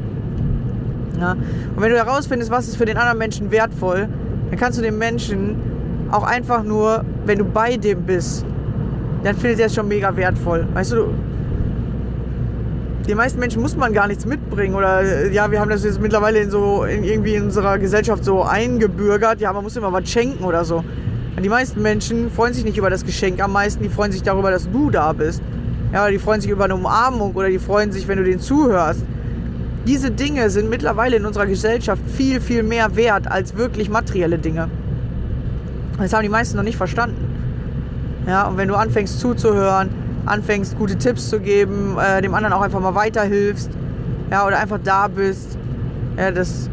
Ja? Und wenn du herausfindest, was ist für den anderen Menschen wertvoll, dann kannst du dem Menschen auch einfach nur, wenn du bei dem bist, dann findet er es schon mega wertvoll. Weißt du, die meisten Menschen muss man gar nichts mitbringen oder ja, wir haben das jetzt mittlerweile in so in, irgendwie in unserer Gesellschaft so eingebürgert, ja, man muss immer was schenken oder so. Und die meisten Menschen freuen sich nicht über das Geschenk am meisten, die freuen sich darüber, dass du da bist. Ja, oder die freuen sich über eine Umarmung oder die freuen sich, wenn du denen zuhörst. Diese Dinge sind mittlerweile in unserer Gesellschaft viel, viel mehr wert als wirklich materielle Dinge. Das haben die meisten noch nicht verstanden. Ja, und wenn du anfängst zuzuhören, anfängst gute Tipps zu geben, äh, dem anderen auch einfach mal weiterhilfst, ja, oder einfach da bist, ja, das,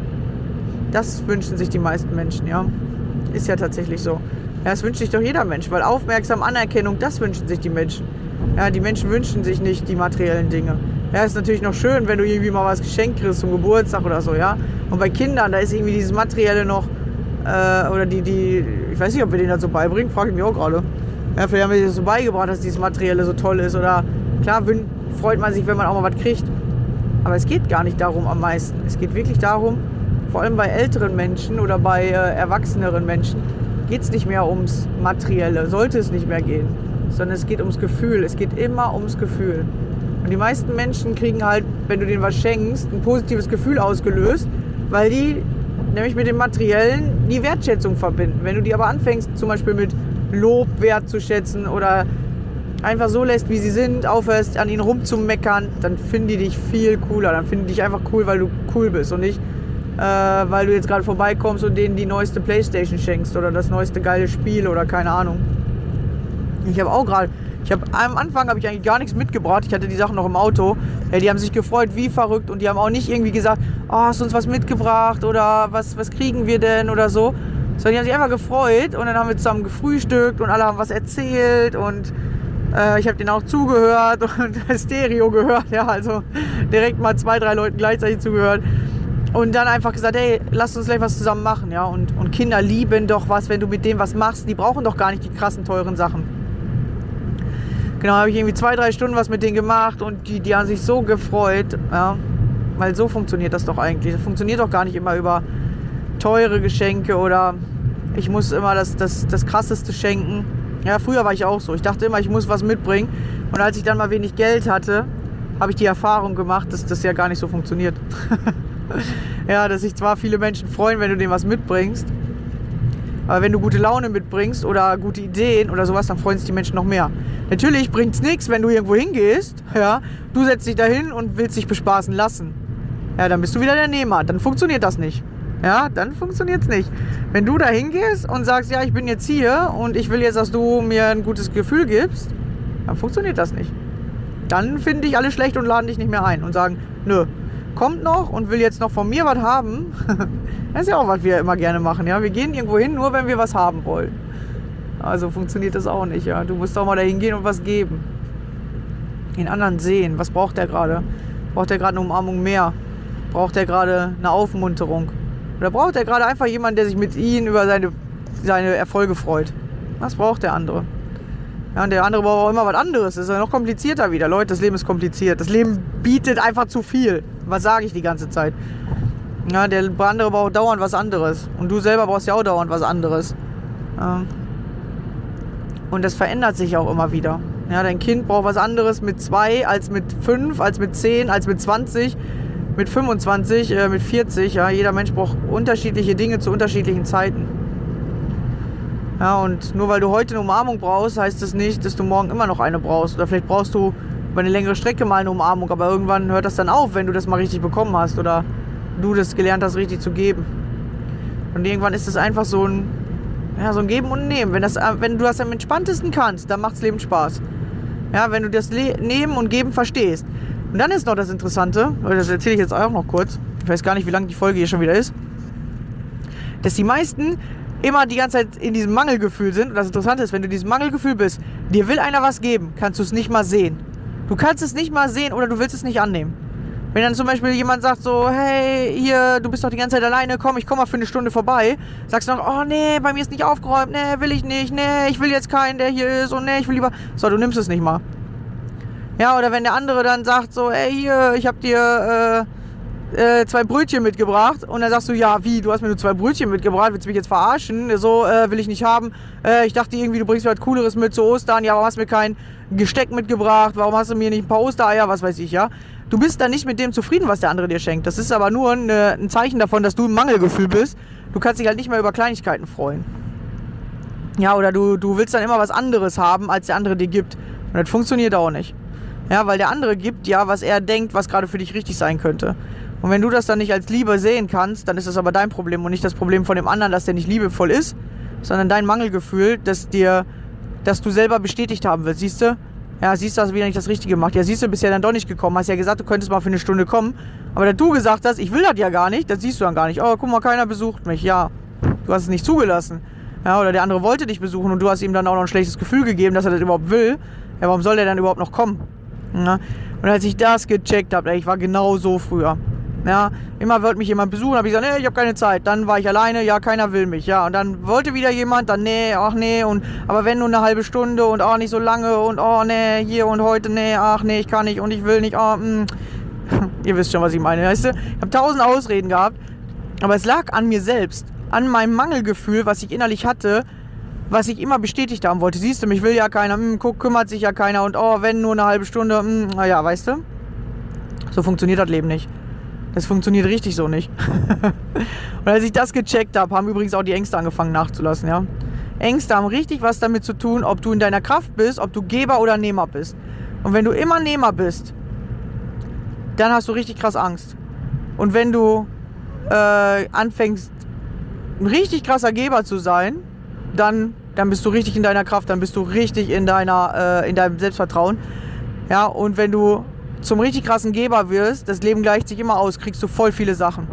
das wünschen sich die meisten Menschen, ja. Ist ja tatsächlich so. Ja, das wünscht sich doch jeder Mensch, weil Aufmerksam, Anerkennung, das wünschen sich die Menschen. Ja, die Menschen wünschen sich nicht die materiellen Dinge. Ja, ist natürlich noch schön, wenn du irgendwie mal was geschenkt kriegst zum Geburtstag oder so, ja. Und bei Kindern, da ist irgendwie dieses Materielle noch, äh, oder die, die, ich weiß nicht, ob wir denen das so beibringen, frage ich mich auch gerade. Ja, vielleicht haben wir das so beigebracht, dass dieses Materielle so toll ist. Oder klar freut man sich, wenn man auch mal was kriegt. Aber es geht gar nicht darum am meisten. Es geht wirklich darum, vor allem bei älteren Menschen oder bei äh, erwachseneren Menschen, geht es nicht mehr ums Materielle, sollte es nicht mehr gehen. Sondern es geht ums Gefühl. Es geht immer ums Gefühl. Und die meisten Menschen kriegen halt, wenn du denen was schenkst, ein positives Gefühl ausgelöst, weil die nämlich mit dem Materiellen die Wertschätzung verbinden. Wenn du die aber anfängst, zum Beispiel mit Lob wertzuschätzen oder einfach so lässt, wie sie sind, aufhörst, an ihnen rumzumeckern, dann finden die dich viel cooler. Dann finden die dich einfach cool, weil du cool bist und nicht, äh, weil du jetzt gerade vorbeikommst und denen die neueste Playstation schenkst oder das neueste geile Spiel oder keine Ahnung. Ich habe auch gerade, ich habe am Anfang habe ich eigentlich gar nichts mitgebracht. Ich hatte die Sachen noch im Auto. Ja, die haben sich gefreut wie verrückt und die haben auch nicht irgendwie gesagt, oh, hast du uns was mitgebracht oder was, was kriegen wir denn oder so. Sondern die haben sich einfach gefreut und dann haben wir zusammen gefrühstückt und alle haben was erzählt und äh, ich habe denen auch zugehört und Stereo gehört, ja, also direkt mal zwei, drei Leuten gleichzeitig zugehört und dann einfach gesagt, hey, lass uns gleich was zusammen machen, ja, und, und Kinder lieben doch was, wenn du mit dem was machst, die brauchen doch gar nicht die krassen, teuren Sachen. Genau, habe ich irgendwie zwei, drei Stunden was mit denen gemacht und die, die haben sich so gefreut, ja, weil so funktioniert das doch eigentlich. Das funktioniert doch gar nicht immer über teure Geschenke oder ich muss immer das, das, das Krasseste schenken. Ja, früher war ich auch so. Ich dachte immer, ich muss was mitbringen. Und als ich dann mal wenig Geld hatte, habe ich die Erfahrung gemacht, dass das ja gar nicht so funktioniert. Ja, dass sich zwar viele Menschen freuen, wenn du denen was mitbringst, aber wenn du gute Laune mitbringst oder gute Ideen oder sowas, dann freuen sich die Menschen noch mehr. Natürlich bringt es nichts, wenn du irgendwo hingehst, ja, du setzt dich dahin und willst dich bespaßen lassen. Ja, dann bist du wieder der Nehmer. Dann funktioniert das nicht. Ja, dann funktioniert es nicht. Wenn du da hingehst und sagst, ja, ich bin jetzt hier und ich will jetzt, dass du mir ein gutes Gefühl gibst, dann funktioniert das nicht. Dann finden dich alle schlecht und laden dich nicht mehr ein und sagen, nö, kommt noch und will jetzt noch von mir was haben. Das ist ja auch, was wir immer gerne machen. Ja? Wir gehen irgendwo hin, nur wenn wir was haben wollen. Also funktioniert das auch nicht. Ja? Du musst auch mal dahin gehen und was geben. Den anderen sehen, was braucht der gerade? Braucht der gerade eine Umarmung mehr? Braucht der gerade eine Aufmunterung? Oder braucht er gerade einfach jemanden, der sich mit ihm über seine, seine Erfolge freut? Was braucht der andere? Ja, und der andere braucht auch immer was anderes. Das ist ja noch komplizierter wieder. Leute, das Leben ist kompliziert. Das Leben bietet einfach zu viel. Was sage ich die ganze Zeit? Ja, der andere braucht dauernd was anderes. Und du selber brauchst ja auch dauernd was anderes. Ja. Und das verändert sich auch immer wieder. Ja, dein Kind braucht was anderes mit zwei als mit fünf, als mit zehn, als mit zwanzig, mit fünfundzwanzig, äh, mit vierzig. Ja, jeder Mensch braucht unterschiedliche Dinge zu unterschiedlichen Zeiten. Ja, und nur weil du heute eine Umarmung brauchst, heißt das nicht, dass du morgen immer noch eine brauchst. Oder vielleicht brauchst du über eine längere Strecke mal eine Umarmung, aber irgendwann hört das dann auf, wenn du das mal richtig bekommen hast oder du das gelernt hast, richtig zu geben. Und irgendwann ist es einfach so ein, ja, so ein Geben und Nehmen. Wenn, das, wenn du das am entspanntesten kannst, dann macht das Leben Spaß. Ja, wenn du das Le- Nehmen und Geben verstehst. Und dann ist noch das Interessante, das erzähle ich jetzt auch noch kurz, ich weiß gar nicht, wie lange die Folge hier schon wieder ist, dass die meisten immer die ganze Zeit in diesem Mangelgefühl sind. Und das Interessante ist, wenn du in diesem Mangelgefühl bist, dir will einer was geben, kannst du es nicht mal sehen. Du kannst es nicht mal sehen oder du willst es nicht annehmen. Wenn dann zum Beispiel jemand sagt so, hey, hier, du bist doch die ganze Zeit alleine, komm, ich komm mal für eine Stunde vorbei. Sagst du noch, oh nee, bei mir ist nicht aufgeräumt, nee, will ich nicht, nee, ich will jetzt keinen, der hier ist und nee, ich will lieber... So, du nimmst es nicht mal. Ja, oder wenn der andere dann sagt so, ey, hier, ich hab dir äh, äh, zwei Brötchen mitgebracht und dann sagst du, ja, wie, du hast mir nur zwei Brötchen mitgebracht, willst du mich jetzt verarschen? So, äh, will ich nicht haben. Äh, ich dachte irgendwie, du bringst mir was Cooleres mit zu Ostern, ja, warum hast du mir kein Gesteck mitgebracht, warum hast du mir nicht ein paar Ostereier, was weiß ich, ja. Du bist dann nicht mit dem zufrieden, was der andere dir schenkt. Das ist aber nur ein, ein Zeichen davon, dass du im Mangelgefühl bist. Du kannst dich halt nicht mehr über Kleinigkeiten freuen. Ja, oder du, du willst dann immer was anderes haben, als der andere dir gibt. Und das funktioniert auch nicht. Ja, weil der andere gibt ja, was er denkt, was gerade für dich richtig sein könnte. Und wenn du das dann nicht als Liebe sehen kannst, dann ist das aber dein Problem und nicht das Problem von dem anderen, dass der nicht liebevoll ist, sondern dein Mangelgefühl, dass dir, dass du selber bestätigt haben willst. Siehst du? Ja, siehst du, hast wieder nicht das Richtige gemacht. Ja, siehst du, bist ja dann doch nicht gekommen. Hast ja gesagt, du könntest mal für eine Stunde kommen. Aber da du gesagt hast, ich will das ja gar nicht, das siehst du dann gar nicht. Oh, guck mal, keiner besucht mich. Ja, du hast es nicht zugelassen. Ja, oder der andere wollte dich besuchen und du hast ihm dann auch noch ein schlechtes Gefühl gegeben, dass er das überhaupt will. Ja, warum soll der dann überhaupt noch kommen? Ja, und als ich das gecheckt habe, ich war genau so früher. Ja, immer wollte mich jemand besuchen, habe ich gesagt, nee, ich habe keine Zeit. Dann war ich alleine, ja, keiner will mich. Ja, und dann wollte wieder jemand, dann nee, ach nee, und aber wenn nur eine halbe Stunde und auch nicht so lange und oh nee, hier und heute, nee, ach nee, ich kann nicht und ich will nicht, oh, mh. Ihr wisst schon, was ich meine, weißt du? Ich habe tausend Ausreden gehabt, aber es lag an mir selbst, an meinem Mangelgefühl, was ich innerlich hatte, was ich immer bestätigt haben wollte. Siehst du, mich will ja keiner, mh, guck, kümmert sich ja keiner und oh, wenn nur eine halbe Stunde, mh, naja, weißt du? So funktioniert das Leben nicht. Das funktioniert richtig so nicht. Und als ich das gecheckt habe, haben übrigens auch die Ängste angefangen nachzulassen, ja. Ängste haben richtig was damit zu tun, ob du in deiner Kraft bist, ob du Geber oder Nehmer bist. Und wenn du immer Nehmer bist, dann hast du richtig krass Angst. Und wenn du äh, anfängst, ein richtig krasser Geber zu sein, dann, dann bist du richtig in deiner Kraft, dann bist du richtig in, deiner, äh, in deinem Selbstvertrauen. Ja, und wenn du zum richtig krassen Geber wirst, das Leben gleicht sich immer aus, kriegst du voll viele Sachen.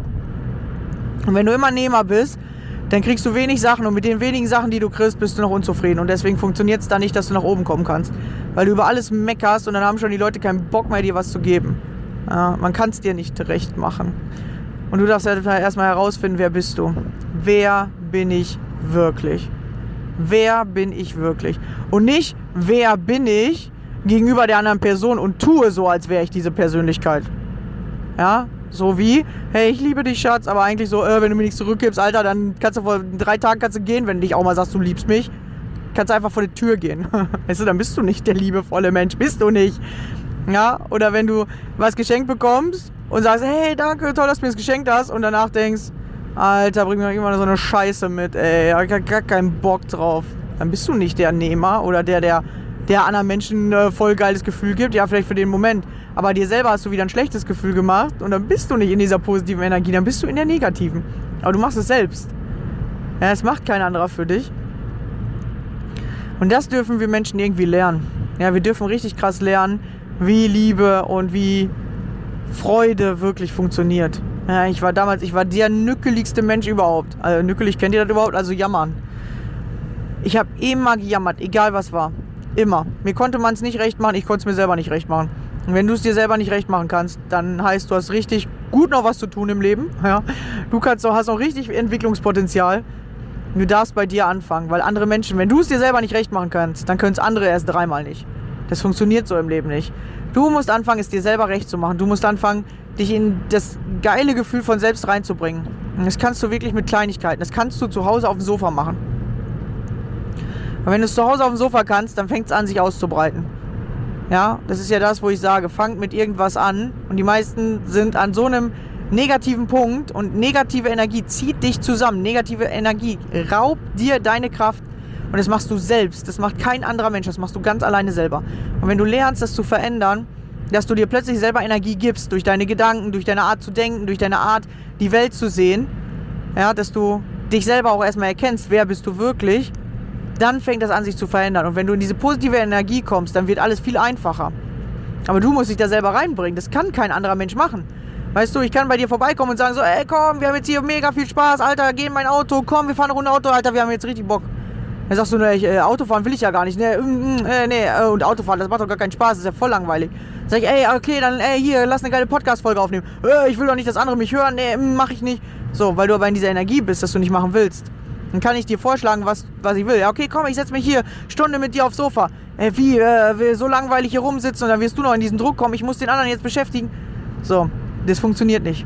Und wenn du immer Nehmer bist, dann kriegst du wenig Sachen und mit den wenigen Sachen, die du kriegst, bist du noch unzufrieden und deswegen funktioniert es dann nicht, dass du nach oben kommen kannst, weil du über alles meckerst und dann haben schon die Leute keinen Bock mehr, dir was zu geben. Ja, man kann es dir nicht recht machen. Und du darfst ja erstmal herausfinden, wer bist du? Wer bin ich wirklich? Wer bin ich wirklich? Und nicht, wer bin ich gegenüber der anderen Person und tue so, als wäre ich diese Persönlichkeit. Ja, so wie, hey, ich liebe dich, Schatz, aber eigentlich so, äh, wenn du mir nichts zurückgibst, Alter, dann kannst du vor drei Tagen kannst du gehen, wenn du dich auch mal sagst, du liebst mich, kannst du einfach vor die Tür gehen. Weißt du, dann bist du nicht der liebevolle Mensch, bist du nicht. Ja, oder wenn du was geschenkt bekommst und sagst, hey, danke, toll, dass du mir das geschenkt hast und danach denkst, Alter, bring mir immer so eine Scheiße mit, ey, ich hab gar keinen Bock drauf. Dann bist du nicht der Nehmer oder der, der der anderen Menschen äh, voll geiles Gefühl gibt, ja, vielleicht für den Moment, aber dir selber hast du wieder ein schlechtes Gefühl gemacht und dann bist du nicht in dieser positiven Energie, dann bist du in der negativen, aber du machst es selbst. Ja, es macht kein anderer für dich. Und das dürfen wir Menschen irgendwie lernen. Ja, wir dürfen richtig krass lernen, wie Liebe und wie Freude wirklich funktioniert. Ja, ich war damals, ich war der nückeligste Mensch überhaupt. Also nückelig, kennt ihr das überhaupt? Also jammern. Ich habe immer gejammert, egal was war. Immer. Mir konnte man es nicht recht machen, ich konnte es mir selber nicht recht machen. Und wenn du es dir selber nicht recht machen kannst, dann heißt, du hast richtig gut noch was zu tun im Leben. Ja. Du kannst noch, hast noch richtig Entwicklungspotenzial. Du darfst bei dir anfangen, weil andere Menschen, wenn du es dir selber nicht recht machen kannst, dann können es andere erst dreimal nicht. Das funktioniert so im Leben nicht. Du musst anfangen, es dir selber recht zu machen. Du musst anfangen, dich in das geile Gefühl von selbst reinzubringen. Und das kannst du wirklich mit Kleinigkeiten. Das kannst du zu Hause auf dem Sofa machen. Und wenn du es zu Hause auf dem Sofa kannst, dann fängt es an, sich auszubreiten. Ja, das ist ja das, wo ich sage, fangt mit irgendwas an. Und die meisten sind an so einem negativen Punkt und negative Energie zieht dich zusammen. Negative Energie raubt dir deine Kraft und das machst du selbst. Das macht kein anderer Mensch, das machst du ganz alleine selber. Und wenn du lernst, das zu verändern, dass du dir plötzlich selber Energie gibst, durch deine Gedanken, durch deine Art zu denken, durch deine Art, die Welt zu sehen, ja, dass du dich selber auch erstmal erkennst, wer bist du wirklich, dann fängt das an, sich zu verändern. Und wenn du in diese positive Energie kommst, dann wird alles viel einfacher. Aber du musst dich da selber reinbringen. Das kann kein anderer Mensch machen. Weißt du, ich kann bei dir vorbeikommen und sagen so, ey komm, wir haben jetzt hier mega viel Spaß, Alter, geh in mein Auto, komm, wir fahren eine Runde Auto, Alter, wir haben jetzt richtig Bock. Dann sagst du, ne, ich, äh, Autofahren will ich ja gar nicht, ne, mm, äh, nee, äh, und Autofahren, das macht doch gar keinen Spaß, das ist ja voll langweilig. Dann sag ich, ey, okay, dann, ey, hier, lass eine geile Podcast-Folge aufnehmen. Äh, ich will doch nicht, dass andere mich hören, nee, mach ich nicht. So, weil du aber in dieser Energie bist, dass du nicht machen willst. Dann kann ich dir vorschlagen, was, was ich will. Ja, okay, komm, ich setz mich hier, Stunde mit dir aufs Sofa. Ey, wie, äh, wir so langweilig hier rumsitzen und dann wirst du noch in diesen Druck kommen, ich muss den anderen jetzt beschäftigen. So, das funktioniert nicht.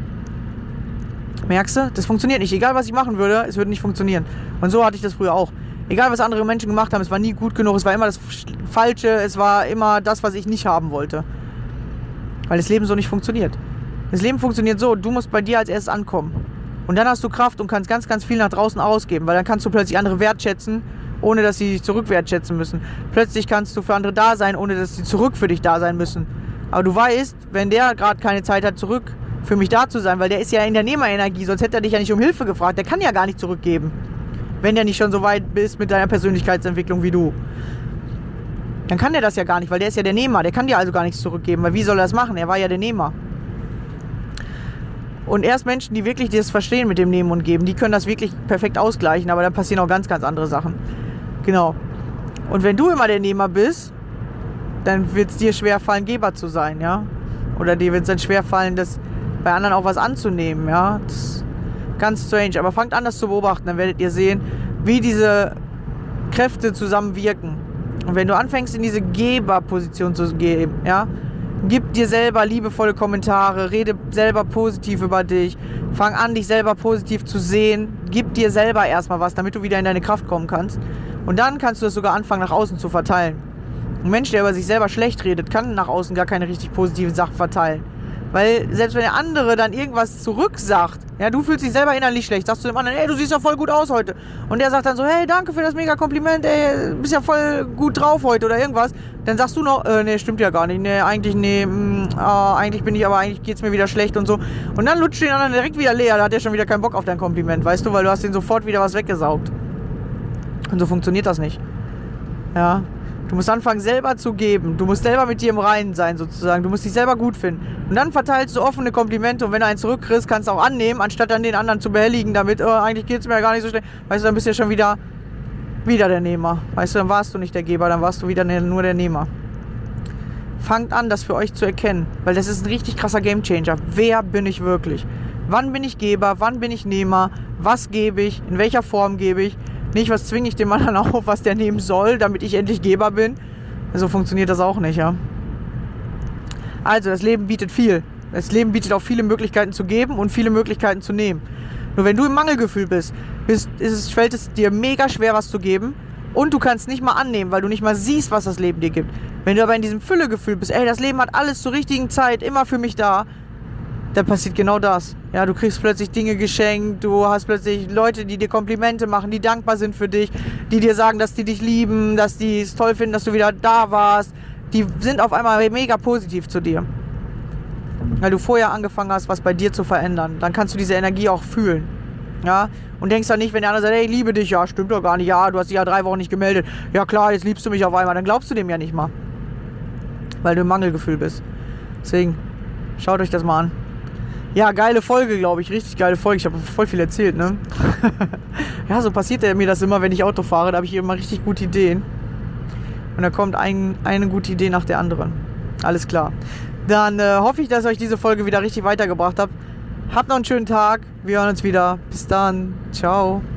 Merkst du? Das funktioniert nicht. Egal, was ich machen würde, es würde nicht funktionieren. Und so hatte ich das früher auch. Egal, was andere Menschen gemacht haben, es war nie gut genug, es war immer das Falsche, es war immer das, was ich nicht haben wollte. Weil das Leben so nicht funktioniert. Das Leben funktioniert so, du musst bei dir als erstes ankommen. Und dann hast du Kraft und kannst ganz, ganz viel nach draußen ausgeben, weil dann kannst du plötzlich andere wertschätzen, ohne dass sie dich zurück wertschätzen müssen. Plötzlich kannst du für andere da sein, ohne dass sie zurück für dich da sein müssen. Aber du weißt, wenn der gerade keine Zeit hat, zurück für mich da zu sein, weil der ist ja in der Nehmerenergie, sonst hätte er dich ja nicht um Hilfe gefragt. Der kann ja gar nicht zurückgeben, wenn der nicht schon so weit ist mit deiner Persönlichkeitsentwicklung wie du. Dann kann der das ja gar nicht, weil der ist ja der Nehmer. Der kann dir also gar nichts zurückgeben, weil wie soll er das machen? Er war ja der Nehmer. Und erst Menschen, die wirklich das verstehen mit dem Nehmen und Geben, die können das wirklich perfekt ausgleichen, aber dann passieren auch ganz, ganz andere Sachen. Genau. Und wenn du immer der Nehmer bist, dann wird es dir schwerfallen, Geber zu sein, ja. Oder dir wird es dann schwerfallen, das bei anderen auch was anzunehmen, ja. Das ist ganz strange. Aber fangt an, das zu beobachten, dann werdet ihr sehen, wie diese Kräfte zusammenwirken. Und wenn du anfängst, in diese Geberposition zu gehen, ja, gib dir selber liebevolle Kommentare, rede selber positiv über dich, fang an, dich selber positiv zu sehen, gib dir selber erstmal was, damit du wieder in deine Kraft kommen kannst. Und dann kannst du das sogar anfangen, nach außen zu verteilen. Ein Mensch, der über sich selber schlecht redet, kann nach außen gar keine richtig positiven Sachen verteilen. Weil selbst wenn der andere dann irgendwas zurücksagt, ja, du fühlst dich selber innerlich schlecht, sagst du dem anderen, ey, du siehst ja voll gut aus heute. Und der sagt dann so, hey, danke für das mega Kompliment, ey, bist ja voll gut drauf heute oder irgendwas. Dann sagst du noch, äh, nee, stimmt ja gar nicht, nee, eigentlich, nee, mh, äh, eigentlich bin ich, aber eigentlich geht's mir wieder schlecht und so. Und dann lutscht den anderen direkt wieder leer, da hat der schon wieder keinen Bock auf dein Kompliment, weißt du, weil du hast den sofort wieder was weggesaugt. Und so funktioniert das nicht. Ja. Du musst anfangen, selber zu geben. Du musst selber mit dir im Reinen sein, sozusagen. Du musst dich selber gut finden. Und dann verteilst du offene Komplimente. Und wenn du einen zurückkriegst, kannst du auch annehmen, anstatt dann den anderen zu behelligen damit, oh, eigentlich geht es mir ja gar nicht so schlecht. Weißt du, dann bist du ja schon wieder, wieder der Nehmer. Weißt du, dann warst du nicht der Geber, dann warst du wieder nur der Nehmer. Fangt an, das für euch zu erkennen. Weil das ist ein richtig krasser Gamechanger. Wer bin ich wirklich? Wann bin ich Geber? Wann bin ich Nehmer? Was gebe ich? In welcher Form gebe ich? Nicht, was zwinge ich dem anderen auf, was der nehmen soll, damit ich endlich Geber bin. So funktioniert das auch nicht, ja. Also, das Leben bietet viel. Das Leben bietet auch viele Möglichkeiten zu geben und viele Möglichkeiten zu nehmen. Nur wenn du im Mangelgefühl bist, bist ist es, fällt es dir mega schwer, was zu geben. Und du kannst nicht mal annehmen, weil du nicht mal siehst, was das Leben dir gibt. Wenn du aber in diesem Füllegefühl bist, ey, das Leben hat alles zur richtigen Zeit, immer für mich da, dann passiert genau das. Ja, du kriegst plötzlich Dinge geschenkt, du hast plötzlich Leute, die dir Komplimente machen, die dankbar sind für dich, die dir sagen, dass die dich lieben, dass die es toll finden, dass du wieder da warst. Die sind auf einmal mega positiv zu dir. Weil du vorher angefangen hast, was bei dir zu verändern. Dann kannst du diese Energie auch fühlen. Ja, und denkst dann nicht, wenn der andere sagt, hey, ich liebe dich, ja, stimmt doch gar nicht, ja, du hast dich ja drei Wochen nicht gemeldet. Ja klar, jetzt liebst du mich auf einmal. Dann glaubst du dem ja nicht mal. Weil du im Mangelgefühl bist. Deswegen, schaut euch das mal an. Ja, geile Folge, glaube ich. Richtig geile Folge. Ich habe voll viel erzählt, ne? Ja, so passiert mir das immer, wenn ich Auto fahre. Da habe ich immer richtig gute Ideen. Und da kommt ein, eine gute Idee nach der anderen. Alles klar. Dann äh, hoffe ich, dass ich euch diese Folge wieder richtig weitergebracht habe. Habt noch einen schönen Tag. Wir hören uns wieder. Bis dann. Ciao.